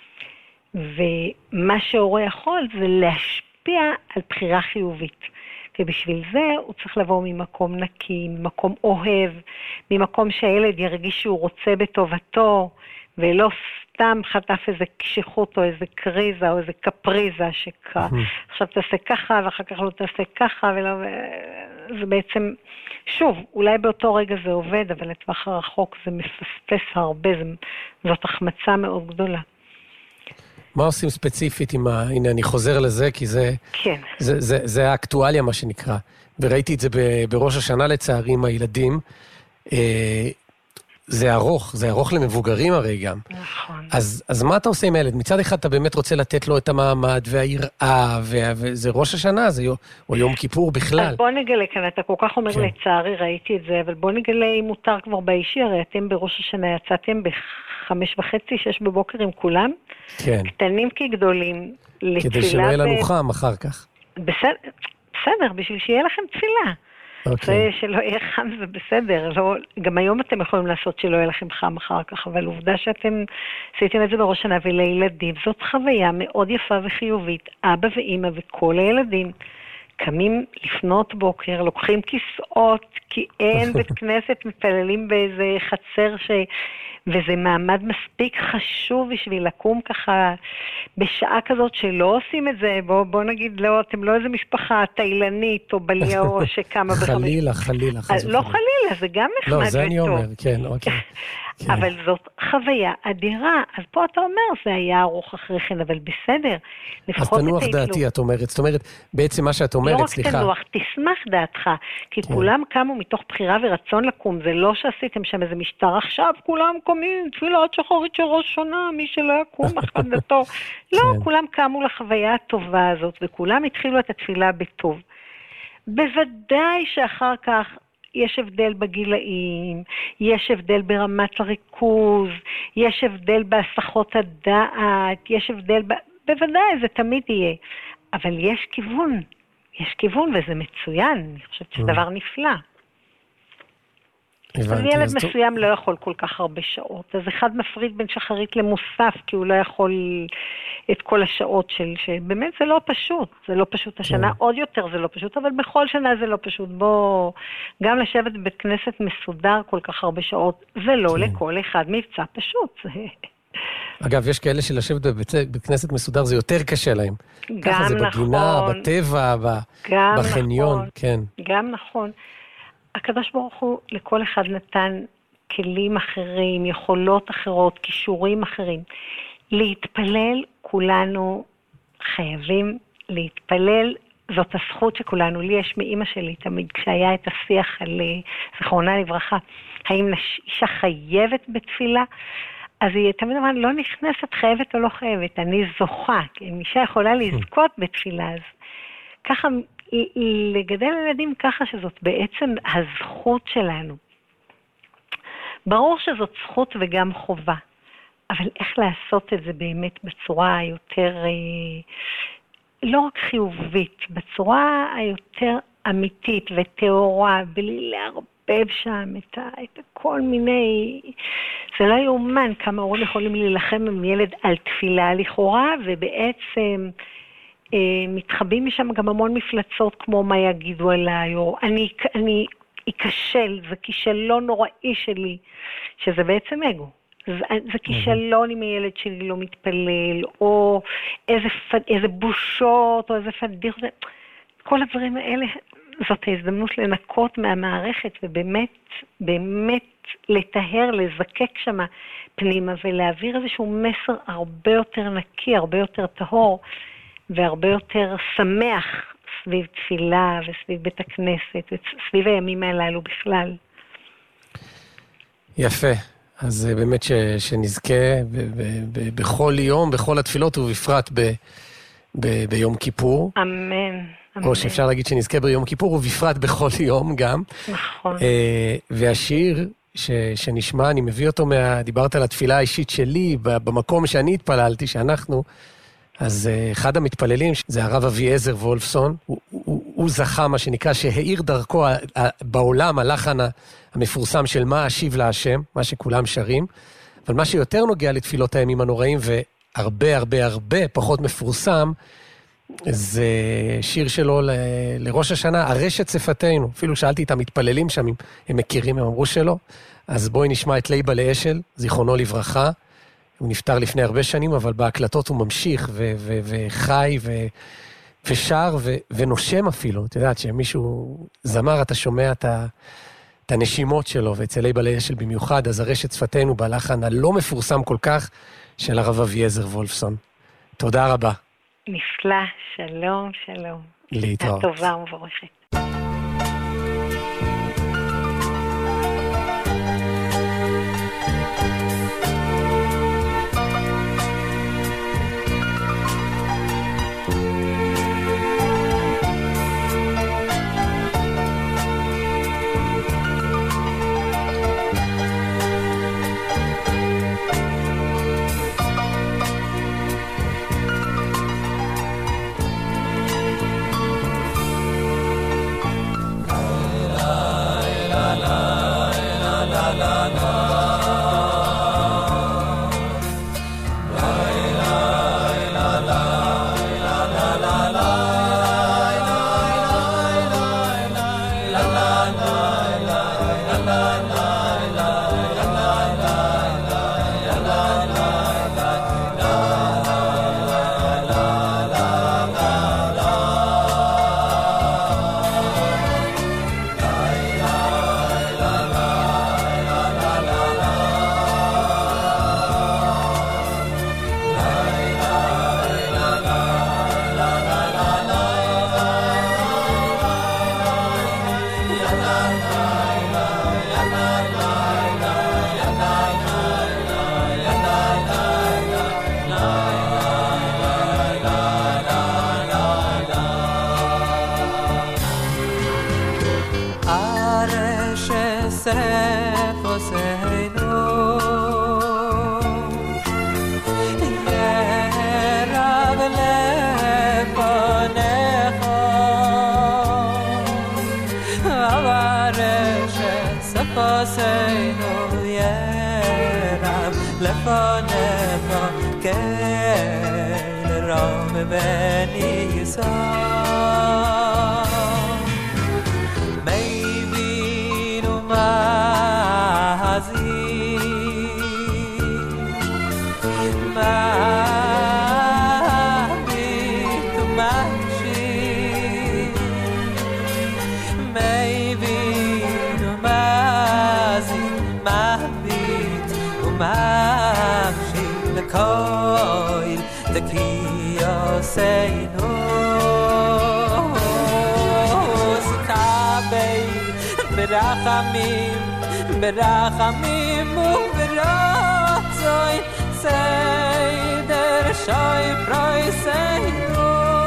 ומה שהורה יכול זה להשפיע על בחירה חיובית. ובשביל זה הוא צריך לבוא ממקום נקי, ממקום אוהב, ממקום שהילד ירגיש שהוא רוצה בטובתו, ולא סתם חטף איזה קשיחות או איזה קריזה או איזה קפריזה שקרה. עכשיו תעשה ככה ואחר כך לא תעשה ככה, ולא... זה בעצם, שוב, אולי באותו רגע זה עובד, אבל לטווח הרחוק זה מפספס הרבה, זאת החמצה מאוד גדולה. מה עושים ספציפית עם ה... הנה, אני חוזר לזה, כי זה... כן. זה, זה, זה האקטואליה, מה שנקרא. וראיתי את זה ב, בראש השנה לצערי עם הילדים. אה, זה ארוך, זה ארוך למבוגרים הרי גם. נכון. אז, אז מה אתה עושה עם הילד? מצד אחד אתה באמת רוצה לתת לו את המעמד והיראה, וזה ראש השנה, זה יום, או יום כיפור בכלל. אז בוא נגלה כאן, אתה כל כך אומר כן. לצערי, ראיתי את זה, אבל בוא נגלה אם מותר כבר באישי, הרי אתם בראש השנה יצאתם בחמש וחצי, שש בבוקר עם כולם, כן. קטנים כגדולים, לתפילה. כדי שלא יהיה לנו חם אחר כך. בסדר, בסדר, בשביל שיהיה לכם תפילה. זה שלא יהיה חם זה בסדר, לא, גם היום אתם יכולים לעשות שלא יהיה לכם חם אחר כך, אבל עובדה שאתם עשיתם את זה בראש שנה, ולילדים זאת חוויה מאוד יפה וחיובית, אבא ואמא וכל הילדים קמים לפנות בוקר, לוקחים כיסאות, כי אין בית כנסת, מתפללים באיזה חצר ש... וזה מעמד מספיק חשוב בשביל לקום ככה בשעה כזאת שלא עושים את זה, בוא, בוא נגיד, לא, אתם לא איזה משפחה תאילנית או בליאו שקמה בחמש. חלילה, חלילה. לא חלילה, זה גם נחמד וטוב. לא, זה אני אומר, כן, אוקיי. כן. אבל זאת חוויה אדירה. אז פה אתה אומר, זה היה ארוך אחרי כן, אבל בסדר. אז תנוח דעתי, את אומרת. זאת אומרת, בעצם מה שאת אומרת, סליחה. לא רק תנוח, תשמח דעתך. כי כן. כולם קמו מתוך בחירה ורצון לקום. זה לא שעשיתם שם איזה משטר. עכשיו כולם קומים, תפילת שחרית של ראש שונה, מי שלא יקום אחת דתו. לא, כן. כולם קמו לחוויה הטובה הזאת, וכולם התחילו את התפילה בטוב. בוודאי שאחר כך, יש הבדל בגילאים, יש הבדל ברמת הריכוז, יש הבדל בהסחות הדעת, יש הבדל, ב... בוודאי זה תמיד יהיה, אבל יש כיוון, יש כיוון וזה מצוין, אני חושבת שזה דבר נפלא. אז ילד מסוים לא יכול כל כך הרבה שעות, אז אחד מפריד בין שחרית למוסף, כי הוא לא יכול את כל השעות של, שבאמת זה לא פשוט, זה לא פשוט השנה, עוד יותר זה לא פשוט, אבל בכל שנה זה לא פשוט, בוא, גם לשבת בבית כנסת מסודר כל כך הרבה שעות, זה לא לכל אחד מבצע פשוט. אגב, יש כאלה שלשבת בבית כנסת מסודר, זה יותר קשה להם. ככה זה בגינה, בטבע, בחניון, כן. גם נכון. הקדוש ברוך הוא לכל אחד נתן כלים אחרים, יכולות אחרות, כישורים אחרים. להתפלל, כולנו חייבים להתפלל, זאת הזכות שכולנו, לי יש מאמא שלי תמיד, כשהיה את השיח על זכרונה לברכה, האם אישה חייבת בתפילה, אז היא תמיד אמרה, לא נכנסת חייבת או לא חייבת, אני זוכה, אם אישה יכולה לזכות בתפילה, אז ככה, לגדל ילדים ככה שזאת בעצם הזכות שלנו. ברור שזאת זכות וגם חובה, אבל איך לעשות את זה באמת בצורה היותר, לא רק חיובית, בצורה היותר אמיתית וטהורה, בלי להרבב שם את, את כל מיני, זה לא יאומן כמה הורים יכולים להילחם עם ילד על תפילה לכאורה, ובעצם מתחבים משם גם המון מפלצות כמו מה יגידו עליי, או אני, אני אכשל, זה כישלון נוראי שלי, שזה בעצם אגו. זה, זה כישלון אם הילד שלי לא מתפלל, או איזה, איזה בושות, או איזה פדיר, זה, כל הדברים האלה, זאת ההזדמנות לנקות מהמערכת, ובאמת, באמת לטהר, לזקק שם פנימה, ולהעביר איזשהו מסר הרבה יותר נקי, הרבה יותר טהור, והרבה יותר שמח סביב תפילה וסביב בית הכנסת וסביב הימים הללו בכלל. יפה. אז באמת ש, שנזכה ב, ב, ב, בכל יום, בכל התפילות ובפרט ב, ב, ביום כיפור. אמן. אמן. או שאפשר להגיד שנזכה ביום כיפור ובפרט בכל יום גם. נכון. והשיר ש, שנשמע, אני מביא אותו מה... דיברת על התפילה האישית שלי, במקום שאני התפללתי, שאנחנו... אז אחד המתפללים, זה הרב אביעזר וולפסון, הוא, הוא, הוא זכה מה שנקרא, שהאיר דרכו בעולם הלחן המפורסם של מה אשיב להשם, מה שכולם שרים, אבל מה שיותר נוגע לתפילות הימים הנוראים, והרבה הרבה הרבה פחות מפורסם, זה שיר שלו ל, לראש השנה, הרשת שפתנו. אפילו שאלתי את המתפללים שם, אם הם מכירים, הם אמרו שלא. אז בואי נשמע את ליבה לאשל, זיכרונו לברכה, הוא נפטר לפני הרבה שנים, אבל בהקלטות הוא ממשיך ו- ו- וחי ו- ושר ו- ונושם אפילו. את יודעת שמישהו זמר, אתה שומע את, ה- את הנשימות שלו, ואצל ליבה לאשל במיוחד, אז הרשת שפתנו בלחן הלא מפורסם כל כך של הרב אביעזר וולפסון. תודה רבה. נפלא, שלום, שלום. להתראות. טובה ומבורכת. לפניך כאל רם בני ישראל מבין ומאזין מביט ומקשיב מבין ומאזין מביט ומקשיב לכל דקיוסנו ברחמים, ברחמים וברצון סדר שוי פרויסנו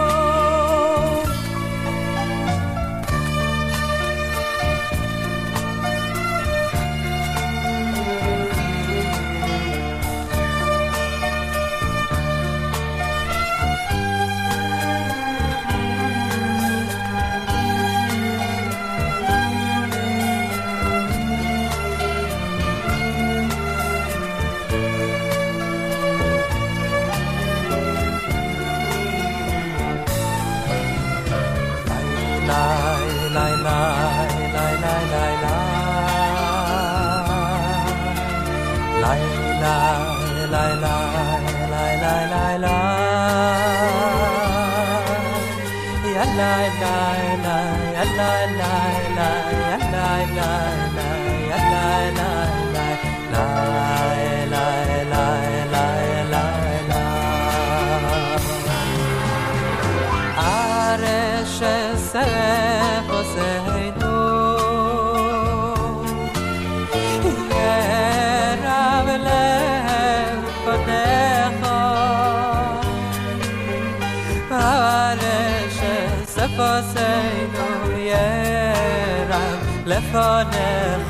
לפניך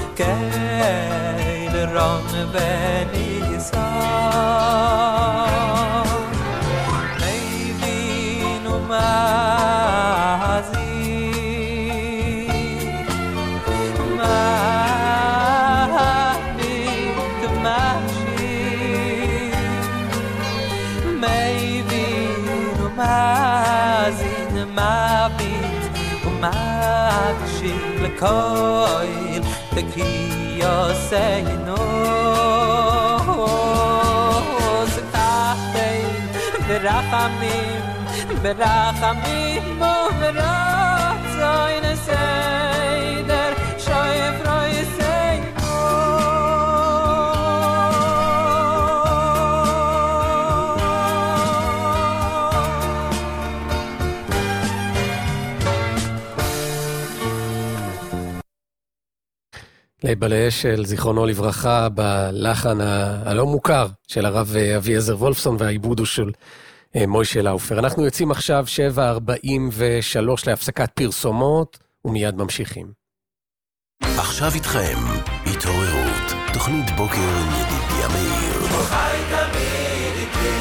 כאל רם בני ישראל מבין ומאזין מביט ומקשיב מבין ומאזין מביט ומקשיב לכל דקיוסנו זכחתן ברחמים ברחמים וברצון סדר שוי פרויסנו ליבלה אשל, זיכרונו לברכה, בלחן הלא מוכר של הרב אביעזר וולפסון והעיבוד הוא של מוישה לאופר. אנחנו יוצאים עכשיו שבע ארבעים ושלוש להפסקת פרסומות ומיד ממשיכים. עכשיו איתכם, התעוררות, תוכנית בוקר עם ידידיה מאיר. חי תמיד איתי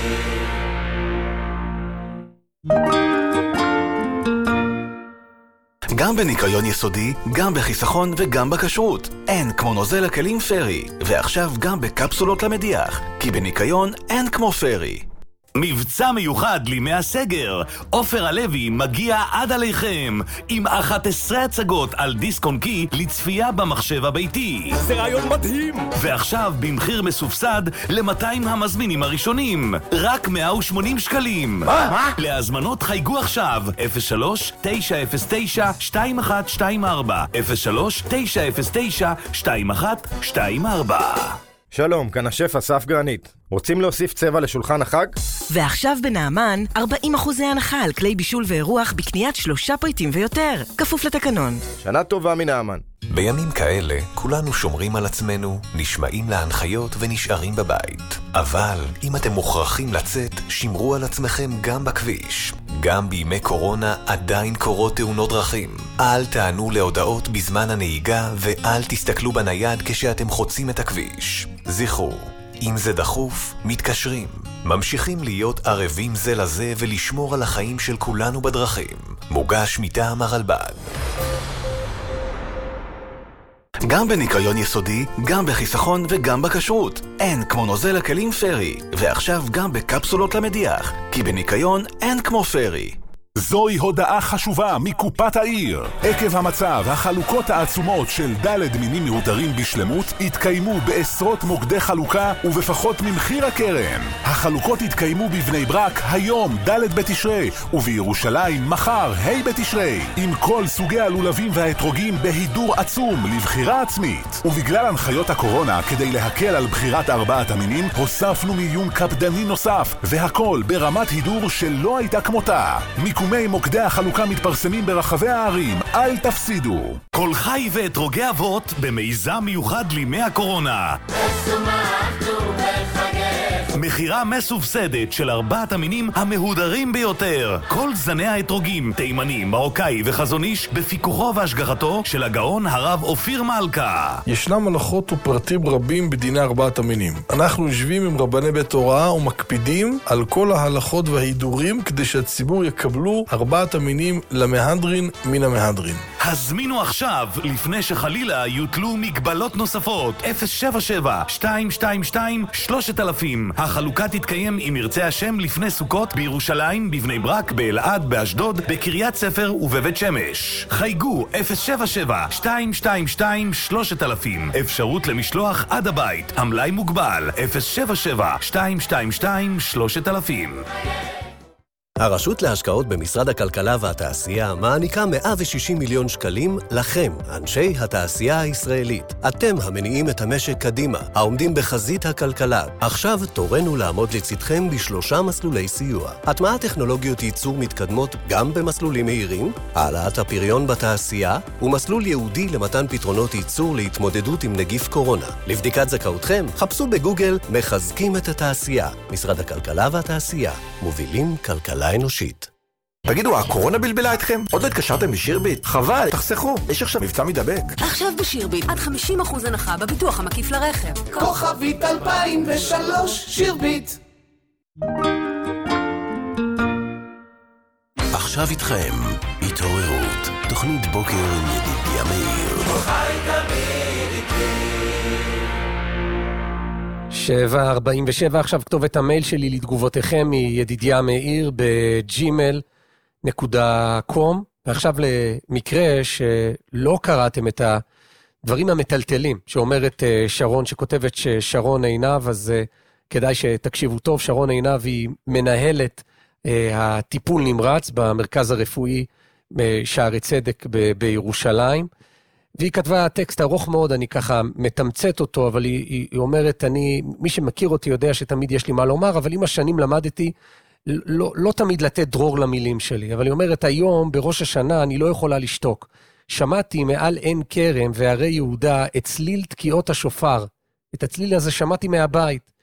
גם בניקיון יסודי, גם בחיסכון וגם בכשרות. אין כמו נוזל הכלים פרי, ועכשיו גם בקפסולות למדיח, כי בניקיון אין כמו פרי. מבצע מיוחד לימי הסגר. עופר הלוי מגיע עד עליכם עם אחת עשרה הצגות על דיסק און קי לצפייה במחשב הביתי. זה רעיון מדהים! ועכשיו במחיר מסובסד ל-מאתיים המזמינים הראשונים. רק מאה ושמונים שקלים. מה? מה? להזמנות חייגו עכשיו אפס שלוש תשע אפס תשע שתיים אחת שתיים ארבע אפס שלוש תשע אפס תשע שתיים אחת שתיים ארבע. שלום, כאן השף אסף גרנית. רוצים להוסיף צבע לשולחן החג? ועכשיו בנעמן, ארבעים אחוז הנחה על כלי בישול ואירוח בקניית שלושה פריטים ויותר. כפוף לתקנון. שנה טובה מנעמן. בימים כאלה, כולנו שומרים על עצמנו, נשמעים להנחיות ונשארים בבית. אבל אם אתם מוכרחים לצאת, שמרו על עצמכם גם בכביש. גם בימי קורונה עדיין קורות תאונות דרכים. אל תענו להודעות בזמן הנהיגה ואל תסתכלו בנייד כשאתם חוצים את הכביש. זכרו, אם זה דחוף, מתקשרים. ממשיכים להיות ערבים זה לזה ולשמור על החיים של כולנו בדרכים. מוגש מטעם הרלב"ד. גם בניקיון יסודי, גם בחיסכון וגם בכשרות. אין כמו נוזל הכלים פרי, ועכשיו גם בקפסולות למדיח, כי בניקיון אין כמו פרי. זוהי הודעה חשובה מקופת העיר. עקב המצב, החלוקות העצומות של ד' מינים מיותרים בשלמות התקיימו בעשרות מוקדי חלוקה ובפחות ממחיר הקרן. החלוקות התקיימו בבני ברק היום ד' בתשרי, ובירושלים מחר ה' בתשרי, עם כל סוגי הלולבים והאתרוגים בהידור עצום לבחירה עצמית. ובגלל הנחיות הקורונה, כדי להקל על בחירת ארבעת המינים, הוספנו מיון קפדני נוסף, והכל ברמת הידור שלא הייתה כמותה. מיקומי מוקדי החלוקה מתפרסמים ברחבי הערים, אל תפסידו. כל חי ואתרוגי אבות במיזם מיוחד לימי הקורונה. מחירה מסובסדת של ארבעת המינים המהודרים ביותר. כל זני האתרוגים, תימני, מרוקאי וחזון איש בפיקוחו והשגחתו של הגאון הרב אופיר מלכה. ישנם הלכות ופרטים רבים בדיני ארבעת המינים. אנחנו יושבים עם רבני בית הוראה ומקפידים על כל ההלכות וההידורים כדי שהציבור יקבלו ארבעת המינים למהדרין מן המהדרין. הזמינו עכשיו לפני שחלילה יוטלו מגבלות נוספות. אפס שבע שבע שתיים שתיים שתיים שלושת אלפים. החלוקה תתקיים אם ירצה השם לפני סוכות בירושלים, בבני ברק, באלעד, באשדוד, בקריית ספר ובבית שמש. חייגו אפס שבע שבע שתיים שתיים שתיים שלושת אלפים. אפשרות למשלוח עד הבית. המלאי מוגבל. אפס שבע שבע שתיים שתיים שתיים שלושת אלפים. הרשות להשקעות במשרד הכלכלה והתעשייה מעניקה מאה ושישים מיליון שקלים לכם, אנשי התעשייה הישראלית. אתם המניעים את המשק קדימה, העומדים בחזית הכלכלה. עכשיו תורנו לעמוד לצדכם בשלושה מסלולי סיוע. הטמעת טכנולוגיות ייצור מתקדמות גם במסלולים מהירים, העלאת הפריון בתעשייה, ומסלול ייעודי למתן פתרונות ייצור להתמודדות עם נגיף קורונה. לבדיקת זכאותכם, חפשו בגוגל מחזקים את התעשייה. משרד הכלכלה והתעשייה, מובילים כלכלה אנושית. תגידו, הקורונה בלבלה אתכם? עוד לא התקשרתם בשירביט? חבל, תחסכו, יש עכשיו מבצע מדבק. עכשיו בשירביט, עד חמישים אחוז הנחה בביטוח המקיף לרכב. כוכבית אלפיים ושלוש, שירביט. עכשיו איתכם, התעוררות, תוכנית בוקר עם ידידיה מאיר. חי תמיד איתי. שבע ארבעים ושבע, עכשיו כתובת המייל שלי לתגובותיכם מידידיה מאיר בג'ימל נקודה קום, ועכשיו למקרה שלא קראתם את הדברים המטלטלים שאומרת שרון, שכותבת ששרון עינב, אז כדאי שתקשיבו טוב. שרון עינב היא מנהלת הטיפול נמרץ במרכז הרפואי שערי צדק ב- בירושלים, והיא כתבה טקסט ארוך מאוד, אני ככה מתמצת אותו, אבל היא, היא, היא אומרת, אני, מי שמכיר אותי יודע שתמיד יש לי מה לומר, אבל עם השנים למדתי לא, לא תמיד לתת דרור למילים שלי, אבל היא אומרת, היום בראש השנה אני לא יכולה לשתוק. שמעתי מעל עין כרם והרי יהודה את צליל תקיעות השופר. את הצליל הזה שמעתי מהבית.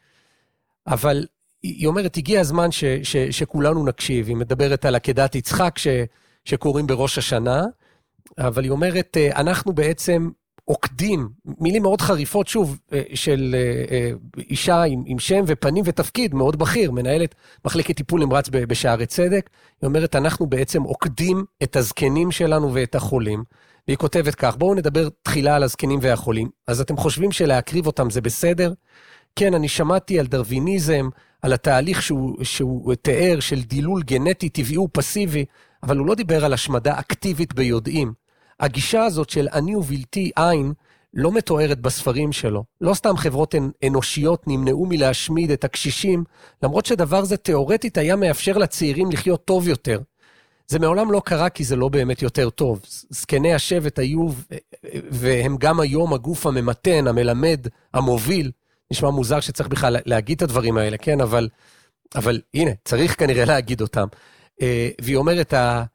אבל היא אומרת, הגיע הזמן ש, ש, שכולנו נקשיב. היא מדברת על עקדת יצחק ש, שקוראים בראש השנה, אבל היא אומרת, אנחנו בעצם עוקדים, מילים מאוד חריפות, שוב, של אישה עם, עם שם ופנים ותפקיד מאוד בכיר, מנהלת מחלקת טיפול נמרץ בשערי צדק. היא אומרת, אנחנו בעצם עוקדים את הזקנים שלנו ואת החולים, והיא כותבת כך, בואו נדבר תחילה על הזקנים והחולים. אז אתם חושבים שלהקריב אותם זה בסדר? כן, אני שמעתי על דרוויניזם, על התהליך שהוא, שהוא תיאר של דילול גנטי טבעי ופסיבי, אבל הוא לא דיבר על השמדה אקטיבית ביודעים. הגישה הזאת של אני ובלתי עין לא מתוארת בספרים שלו. לא סתם חברות אנושיות נמנעו מלהשמיד את הקשישים, למרות שדבר זה תיאורטית היה מאפשר לצעירים לחיות טוב יותר. זה מעולם לא קרה כי זה לא באמת יותר טוב. זקני השבט היו, והם גם היום הגוף הממתן, המלמד, המוביל. נשמע מוזר שצריך בכלל להגיד את הדברים האלה, כן? אבל, אבל הנה, צריך כנראה להגיד אותם. והיא אומרת,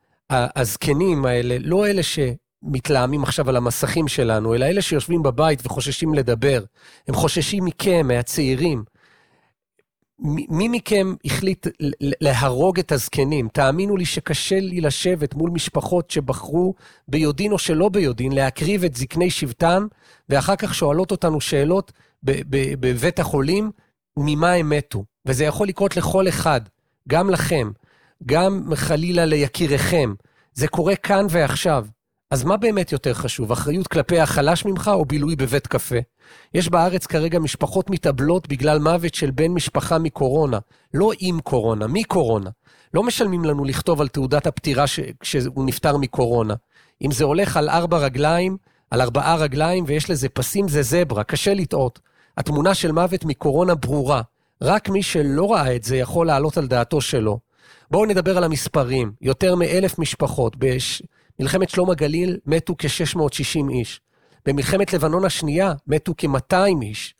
הזקנים האלה, לא אלה שמתלהמים עכשיו על המסכים שלנו, אלא אלה שיושבים בבית וחוששים לדבר. הם חוששים מכם, מהצעירים. מי מכם החליט להרוג את הזקנים? תאמינו לי שקשה לי לשבת מול משפחות שבחרו ביודין או שלא ביודין, להקריב את זקני שבטן, ואחר כך שואלות אותנו שאלות בבית החולים, ממה הם מתו. וזה יכול לקרות לכל אחד, גם לכם, גם חלילה ליקיריכם. זה קורה כאן ועכשיו. אז מה באמת יותר חשוב? אחריות כלפי החלש ממך או בילוי בבית קפה? יש בארץ כרגע משפחות מתאבלות בגלל מוות של בן משפחה מקורונה. לא עם קורונה, מקורונה. לא משלמים לנו לכתוב על תעודת הפטירה ש... שהוא נפטר מקורונה. אם זה הולך על ארבע רגליים, על ארבעה רגליים ויש לזה פסים, זה זברה, קשה לטעות. התמונה של מוות מקורונה ברורה. רק מי שלא ראה את זה יכול לעלות על דעתו שלו. בואו נדבר על המספרים. יותר מאלף משפחות. במלחמת שלום הגליל מתו כ-שש מאות ושישים איש. במלחמת לבנון השנייה מתו כ-מאתיים איש.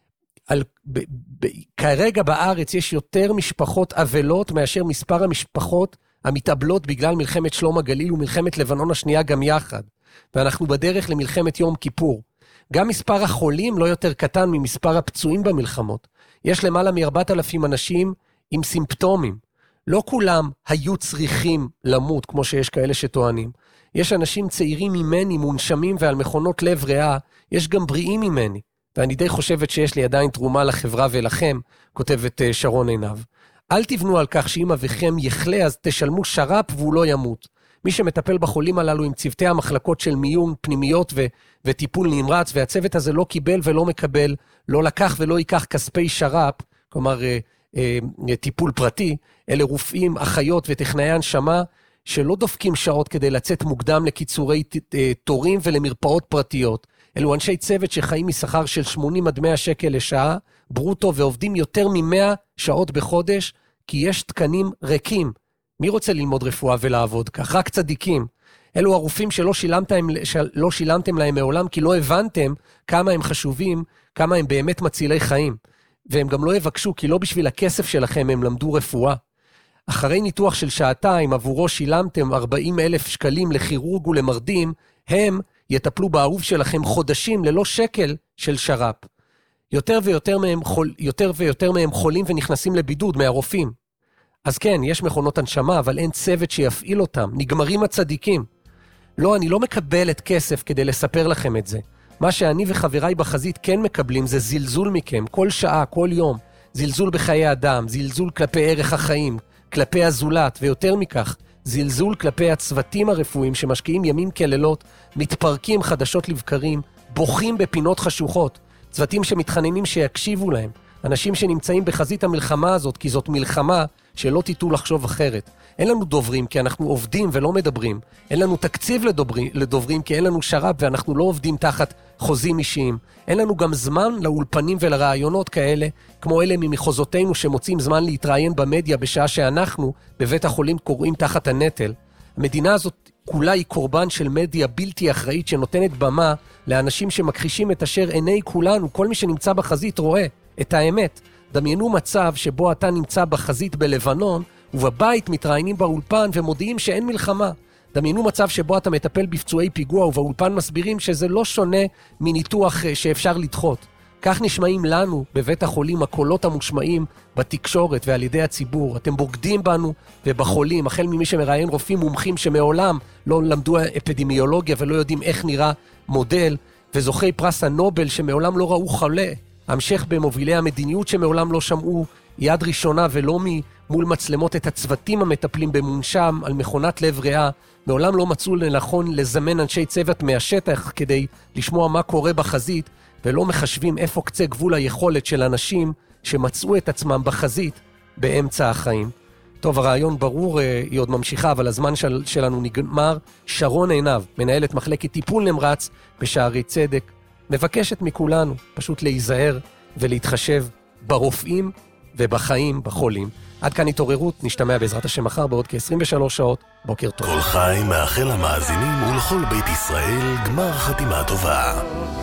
על, ב, ב, כרגע בארץ יש יותר משפחות אבלות מאשר מספר המשפחות המתאבלות בגלל מלחמת שלום הגליל ומלחמת לבנון השנייה גם יחד. ואנחנו בדרך למלחמת יום כיפור. גם מספר החולים לא יותר קטן ממספר הפצועים במלחמות. יש למעלה מ-ארבעת אלפים אנשים עם סימפטומים. לא כולם היו צריכים למות, כמו שיש כאלה שטוענים. יש אנשים צעירים ממני, מונשמים ועל מכונות לב ריאה, יש גם בריאים ממני. ואני די חושבת שיש לי עדיין תרומה לחברה ולכם, כותבת שרון עינב. אל תבנו על כך שאם אביכם יחלה, אז תשלמו שר"פ והוא לא ימות. מי שמטפל בחולים הללו עם צוותי המחלקות של מיון, פנימיות ו- וטיפול נמרץ, והצוות הזה לא קיבל ולא מקבל, לא לקח ולא ייקח כספי שר"פ, כלומר אה, אה, טיפול פרטי, אלה רופאים, אחיות וטכנאי הנשמה, שלא דופקים שעות כדי לצאת מוקדם לקיצורי ת- אה, תורים ולמרפאות פרטיות. אלו אנשי צוות שחיים משכר של שמונים עד מאה שקל לשעה, ברוטו, ועובדים יותר מ-מאה שעות בחודש, כי יש תקנים ריקים. מי רוצה ללמוד רפואה ולעבוד כך? רק צדיקים. אלו הרופאים שלא שילמתם, שלא שילמתם להם מעולם, כי לא הבנתם כמה הם חשובים, כמה הם באמת מצילי חיים. והם גם לא יבקשו, כי לא בשביל הכסף שלכם הם למדו רפואה. אחרי ניתוח של שעתיים, עבורו שילמתם ארבעים אלף שקלים לכירורג ולמרדים, הם יטפלו באהוב שלכם חודשים ללא שקל של שר"פ. יותר ויותר מהם, חול, יותר ויותר מהם חולים ונכנסים לבידוד מהרופאים. אז כן, יש מכונות הנשמה, אבל אין צוות שיפעיל אותם. נגמרים הצדיקים. לא, אני לא מקבלת כסף כדי לספר לכם את זה. מה שאני וחבריי בחזית כן מקבלים זה זלזול מכם, כל שעה, כל יום. זלזול בחיי אדם, זלזול כלפי ערך החיים, כלפי הזולת, ויותר מכך, זלזול כלפי הצוותים הרפואיים שמשקיעים ימים כלילות, מתפרקים חדשות לבקרים, בוכים בפינות חשוכות, צוותים שמתחננים שיקשיבו להם, אנשים שנמצאים בחזית המלחמה הזאת, כי זאת מלחמה שלא תיתו לחשוב אחרת. אין לנו דוברים כי אנחנו עובדים ולא מדברים. אין לנו תקציב לדוברים, לדוברים כי אין לנו שר"פ ואנחנו לא עובדים תחת חוזים אישיים. אין לנו גם זמן לאולפנים ולרעיונות כאלה, כמו אלה ממחוזותינו שמוצאים זמן להתראיין במדיה בשעה שאנחנו בבית החולים קוראים תחת הנטל. המדינה הזאת כולה היא קורבן של מדיה בלתי אחראית שנותנת במה לאנשים שמכחישים את אשר עיני כולנו, כל מי שנמצא בחזית רואה את האמת. דמיינו מצב שבו אתה נמצא בחזית בלבנון ובבית מתראיינים באולפן ומודיעים שאין מלחמה. דמיינו מצב שבו אתה מטפל בפצועי פיגוע ובאולפן מסבירים שזה לא שונה מניתוח שאפשר לדחות. כך נשמעים לנו בבית החולים הקולות המושמעים בתקשורת ועל ידי הציבור. אתם בוגדים בנו ובחולים, החל ממי שמראיין רופאים מומחים שמעולם לא למדו אפידמיולוגיה ולא יודעים איך נראה מודל, וזוכי פרס הנובל שמעולם לא ראו חולה. המשך במובילי המדיניות שמעולם לא שמעו יד ראשונה ולא מול מצלמות את הצוותים המטפלים במונשם על מכונת לב ריאה, מעולם לא מצאו לנכון לזמן אנשי צוות מהשטח כדי לשמוע מה קורה בחזית, ולא מחשבים איפה קצה גבול היכולת של אנשים שמצאו את עצמם בחזית באמצע החיים. טוב, הרעיון ברור, היא עוד ממשיכה, אבל הזמן של, שלנו נגמר. שרון עינב, מנהלת מחלקת טיפול נמרץ בשערי צדק, מבקשת מכולנו פשוט להיזהר ולהתחשב ברופאים ובחיים, בחולים. עד כאן התעוררות, נשתמע בעזרת השם מחר בעוד כ-עשרים ושלוש שעות. בוקר טוב. כל חי מאחל למאזינים ולכל בית ישראל גמר חתימה טובה.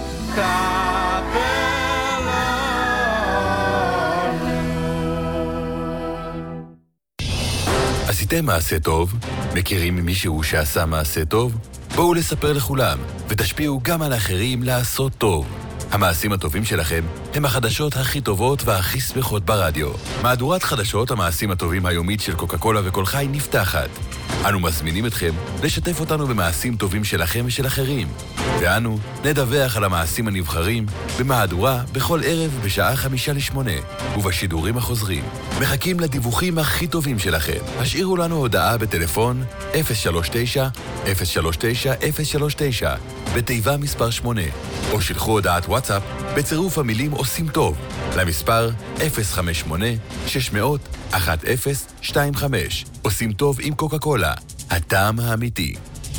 עשיתם מעשה טוב? מכירים מישהו שעשה מעשה טוב? בואו לספר לכולם, ותשפיעו גם על האחרים לעשות טוב. המעשים הטובים שלכם הם החדשות הכי טובות והכי שמחות ברדיו. מהדורת חדשות המעשים הטובים היומית של קוקה קולה וכל חי נפתחת. אנו מזמינים אתכם לשתף אותנו במעשים טובים שלכם ושל אחרים. ואנו נדווח על המעשים הנבחרים במהדורה בכל ערב בשעה חמישה לשמונה ובשידורים החוזרים. מחכים לדיווחים הכי טובים שלכם. השאירו לנו הודעה בטלפון אפס שלוש תשע אפס שלוש תשע אפס שלוש תשע בתיבה מספר שמונה, או שלחו הודעת וואטסאפ בצירוף המילים עושים טוב למספר אפס חמש שמונה שש מאות אחת אפס שתיים חמש. עושים טוב עם קוקה קולה, הטעם האמיתי.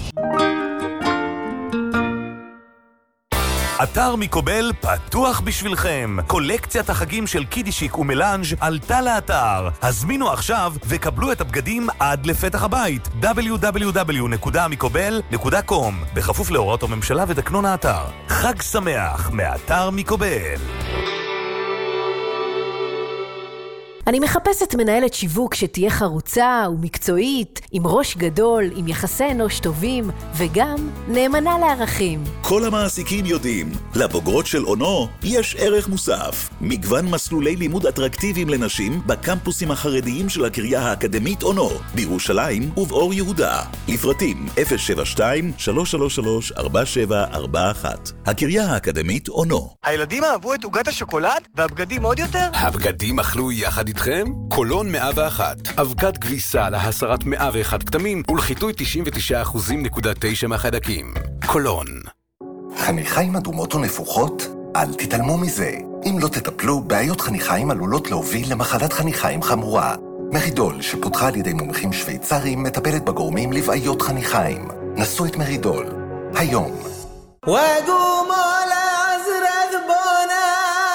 אתר מיקובל פתוח בשבילכם. קולקציית החגים של קידישיק ומלנג' עלתה לאתר. הזמינו עכשיו וקבלו את הבגדים עד לפתח הבית. דאבליו דאבליו דאבליו נקודה מיקובל נקודה קום, בכפוף להוראות הממשלה ותקנון האתר. חג שמח מאתר מיקובל. אני מחפשת מנהלת שיווק שתהיה חרוצה ומקצועית, עם ראש גדול, עם יחסי אנוש טובים, וגם נאמנה לערכים. כל המעסיקים יודעים, לבוגרות של אונו יש ערך מוסף. מגוון מסלולי לימוד אטרקטיביים לנשים בקמפוסים החרדיים של הקריה האקדמית אונו, בירושלים ובאור יהודה. לפרטים אפס שבע שתיים שלוש שלוש שלוש ארבע שבע ארבע אחת. הקריה האקדמית אונו. הילדים אהבו את עוגת השוקולד והבגדים עוד יותר? הבגדים אכלו יחד איתכם? קולון מאה ואחת. אבקת כביסה להסרת מאה ואחת כתמים ולחיטוי תשעים ותשעה אחוז נקודה תשע מהחיידקים. קולון. חניכיים אדומות ונפוחות? אל תתעלמו מזה. אם לא תטפלו, בעיות חניכיים עלולות להוביל למחלת חניכיים חמורה. מרידול, שפותחה על ידי מומחים שוויצרים, מטפלת בגורמים לבעיות חניכיים. נסו את מרידול. היום. וגומו לעזרת בונה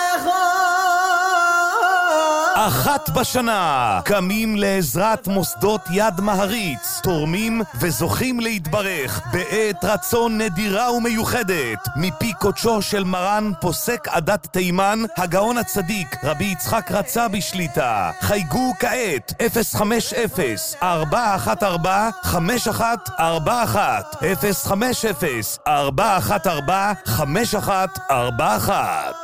אחת בשנה קמים לעזרת מוסדות יד מהריץ, תורמים וזוכים להתברך בעת רצון נדירה ומיוחדת מפי קודשו של מרן פוסק עדת תימן, הגאון הצדיק רבי יצחק רצה בשליטה. חייגו כעת אפס חמש אפס ארבע אחת ארבע חמש אחת ארבע אחת אפס חמש אפס ארבע אחת ארבע חמש אחת ארבע אחת.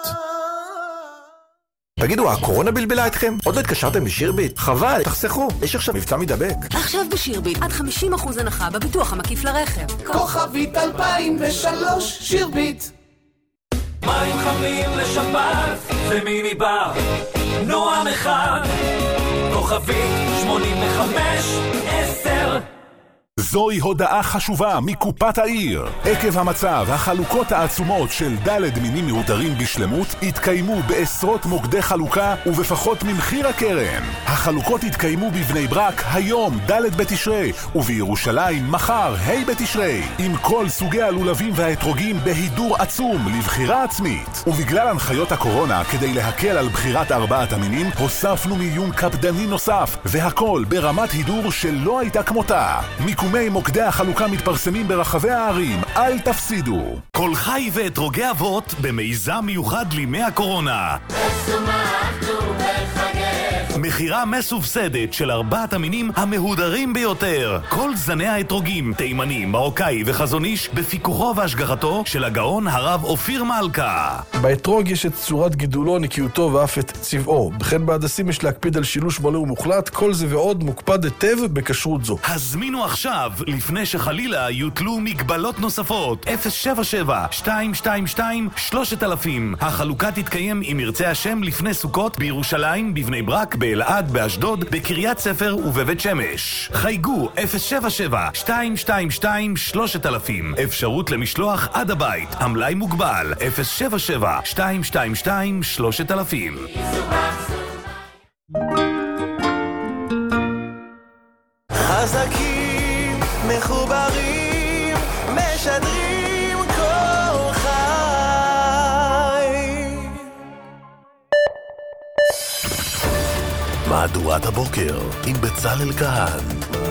תגידו, הקורונה בלבלה אתכם? עוד לא התקשרתם בשירביט? חבל, תחסכו, יש עכשיו מבצע מדבק. עכשיו בשירביט, עד חמישים אחוז הנחה בביטוח המקיף לרכב. כוכבית אלפיים ושלוש, שירביט. מים חמים לשבת ומיני בר, נועם אחד, כוכבית שמונים וחמש עשר. זוהי הודעה חשובה מקופת העיר. עקב המצב, החלוקות העצומות של ד' מינים מאותרים בשלמות התקיימו בעשרות מוקדי חלוקה ובפחות ממחיר הקרן. החלוקות התקיימו בבני ברק היום ד' בתשרי, ובירושלים מחר ה' בתשרי, עם כל סוגי הלולבים והאתרוגים בהידור עצום לבחירה עצמית. ובגלל הנחיות הקורונה, כדי להקל על בחירת ארבעת המינים, הוספנו מיון קפדני נוסף, והכל ברמת הידור שלא הייתה כמותה. מיקומי מוקדי החלוקה מתפרסמים ברחבי הערים, אל תפסידו. כל חי ואתרוגי אבות במיזם מיוחד לימי הקורונה. מחירה מסובסדת של ארבעת המינים המהודרים ביותר. כל זני האתרוגים, תימני, מרוקאי וחזון איש, בפיקוחו והשגחתו של הגאון הרב אופיר מלכה. באתרוג יש את צורת גידולו, נקיותו ואף את צבעו. בכן בהדסים יש להקפיד על שילוש מלא ומוחלט, כל זה ועוד מוקפד היטב בכשרות זו. הזמינו עכשיו, לפני שחלילה יוטלו מגבלות נוספות. אפס שבע שבע שתיים שתיים שתיים שלושת אלפים. החלוקה תתקיים עם ירצה השם לפני סוכות בירושלים, בבני ברק, באלעד, באשדוד, בקריית ספר ובבית שמש. חייגו אפס שבע שבע שתיים שתיים שתיים שלושת אלפים. אפשרות למשלוח עד הבית. המלאי מוגבל. אפס שבע שבע שתיים שתיים שתיים שלושת אלפים. חזקים, מחוברים, משדרים כל חי. מהדורת הבוקר עם בצלאל כהן.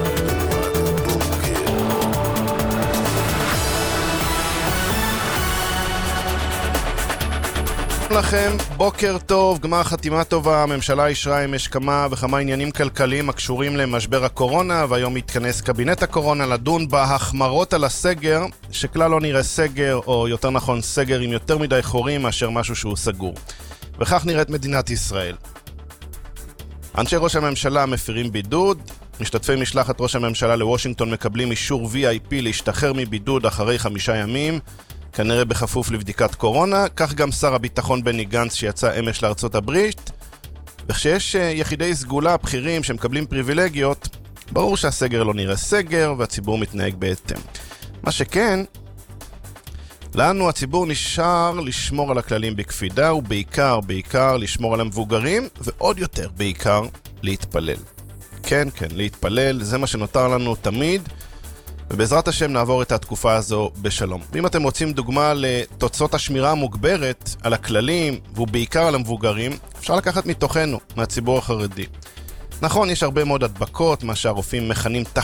לכם, בוקר טוב, גמר חתימה טובה. הממשלה אישרה אמש כמה וכמה עניינים כלכליים הקשורים למשבר הקורונה, והיום מתכנס קבינט הקורונה לדון בהחמרות על הסגר, שכלל לא נראה סגר, או יותר נכון סגר עם יותר מדי חורים מאשר משהו שהוא סגור. וכך נראית מדינת ישראל. אנשי ראש הממשלה מפירים בידוד, משתתפי משלחת ראש הממשלה לוושינגטון מקבלים אישור וי איי פי להשתחרר מבידוד אחרי חמישה ימים, כנראה בכפוף לבדיקת קורונה, כך גם שר הביטחון בני גנץ שיצא אמש לארצות הברית, וכשיש יחידי סגולה בכירים שמקבלים פריבילגיות, ברור שהסגר לא נראה סגר והציבור מתנהג בהתאם. מה שכן, לנו הציבור נשאר לשמור על הכללים בקפידה, ובעיקר, בעיקר לשמור על המבוגרים, ועוד יותר, בעיקר, להתפלל. כן, כן, להתפלל, זה מה שנותר לנו תמיד, ובעזרת השם נעבור את התקופה הזו בשלום. ואם אתם רוצים דוגמה לתוצאות השמירה המוגברת על הכללים, ובעיקר על המבוגרים, אפשר לקחת מתוכנו, מהציבור החרדי. נכון, יש הרבה מאוד הדבקות, מה שהרופאים מכנים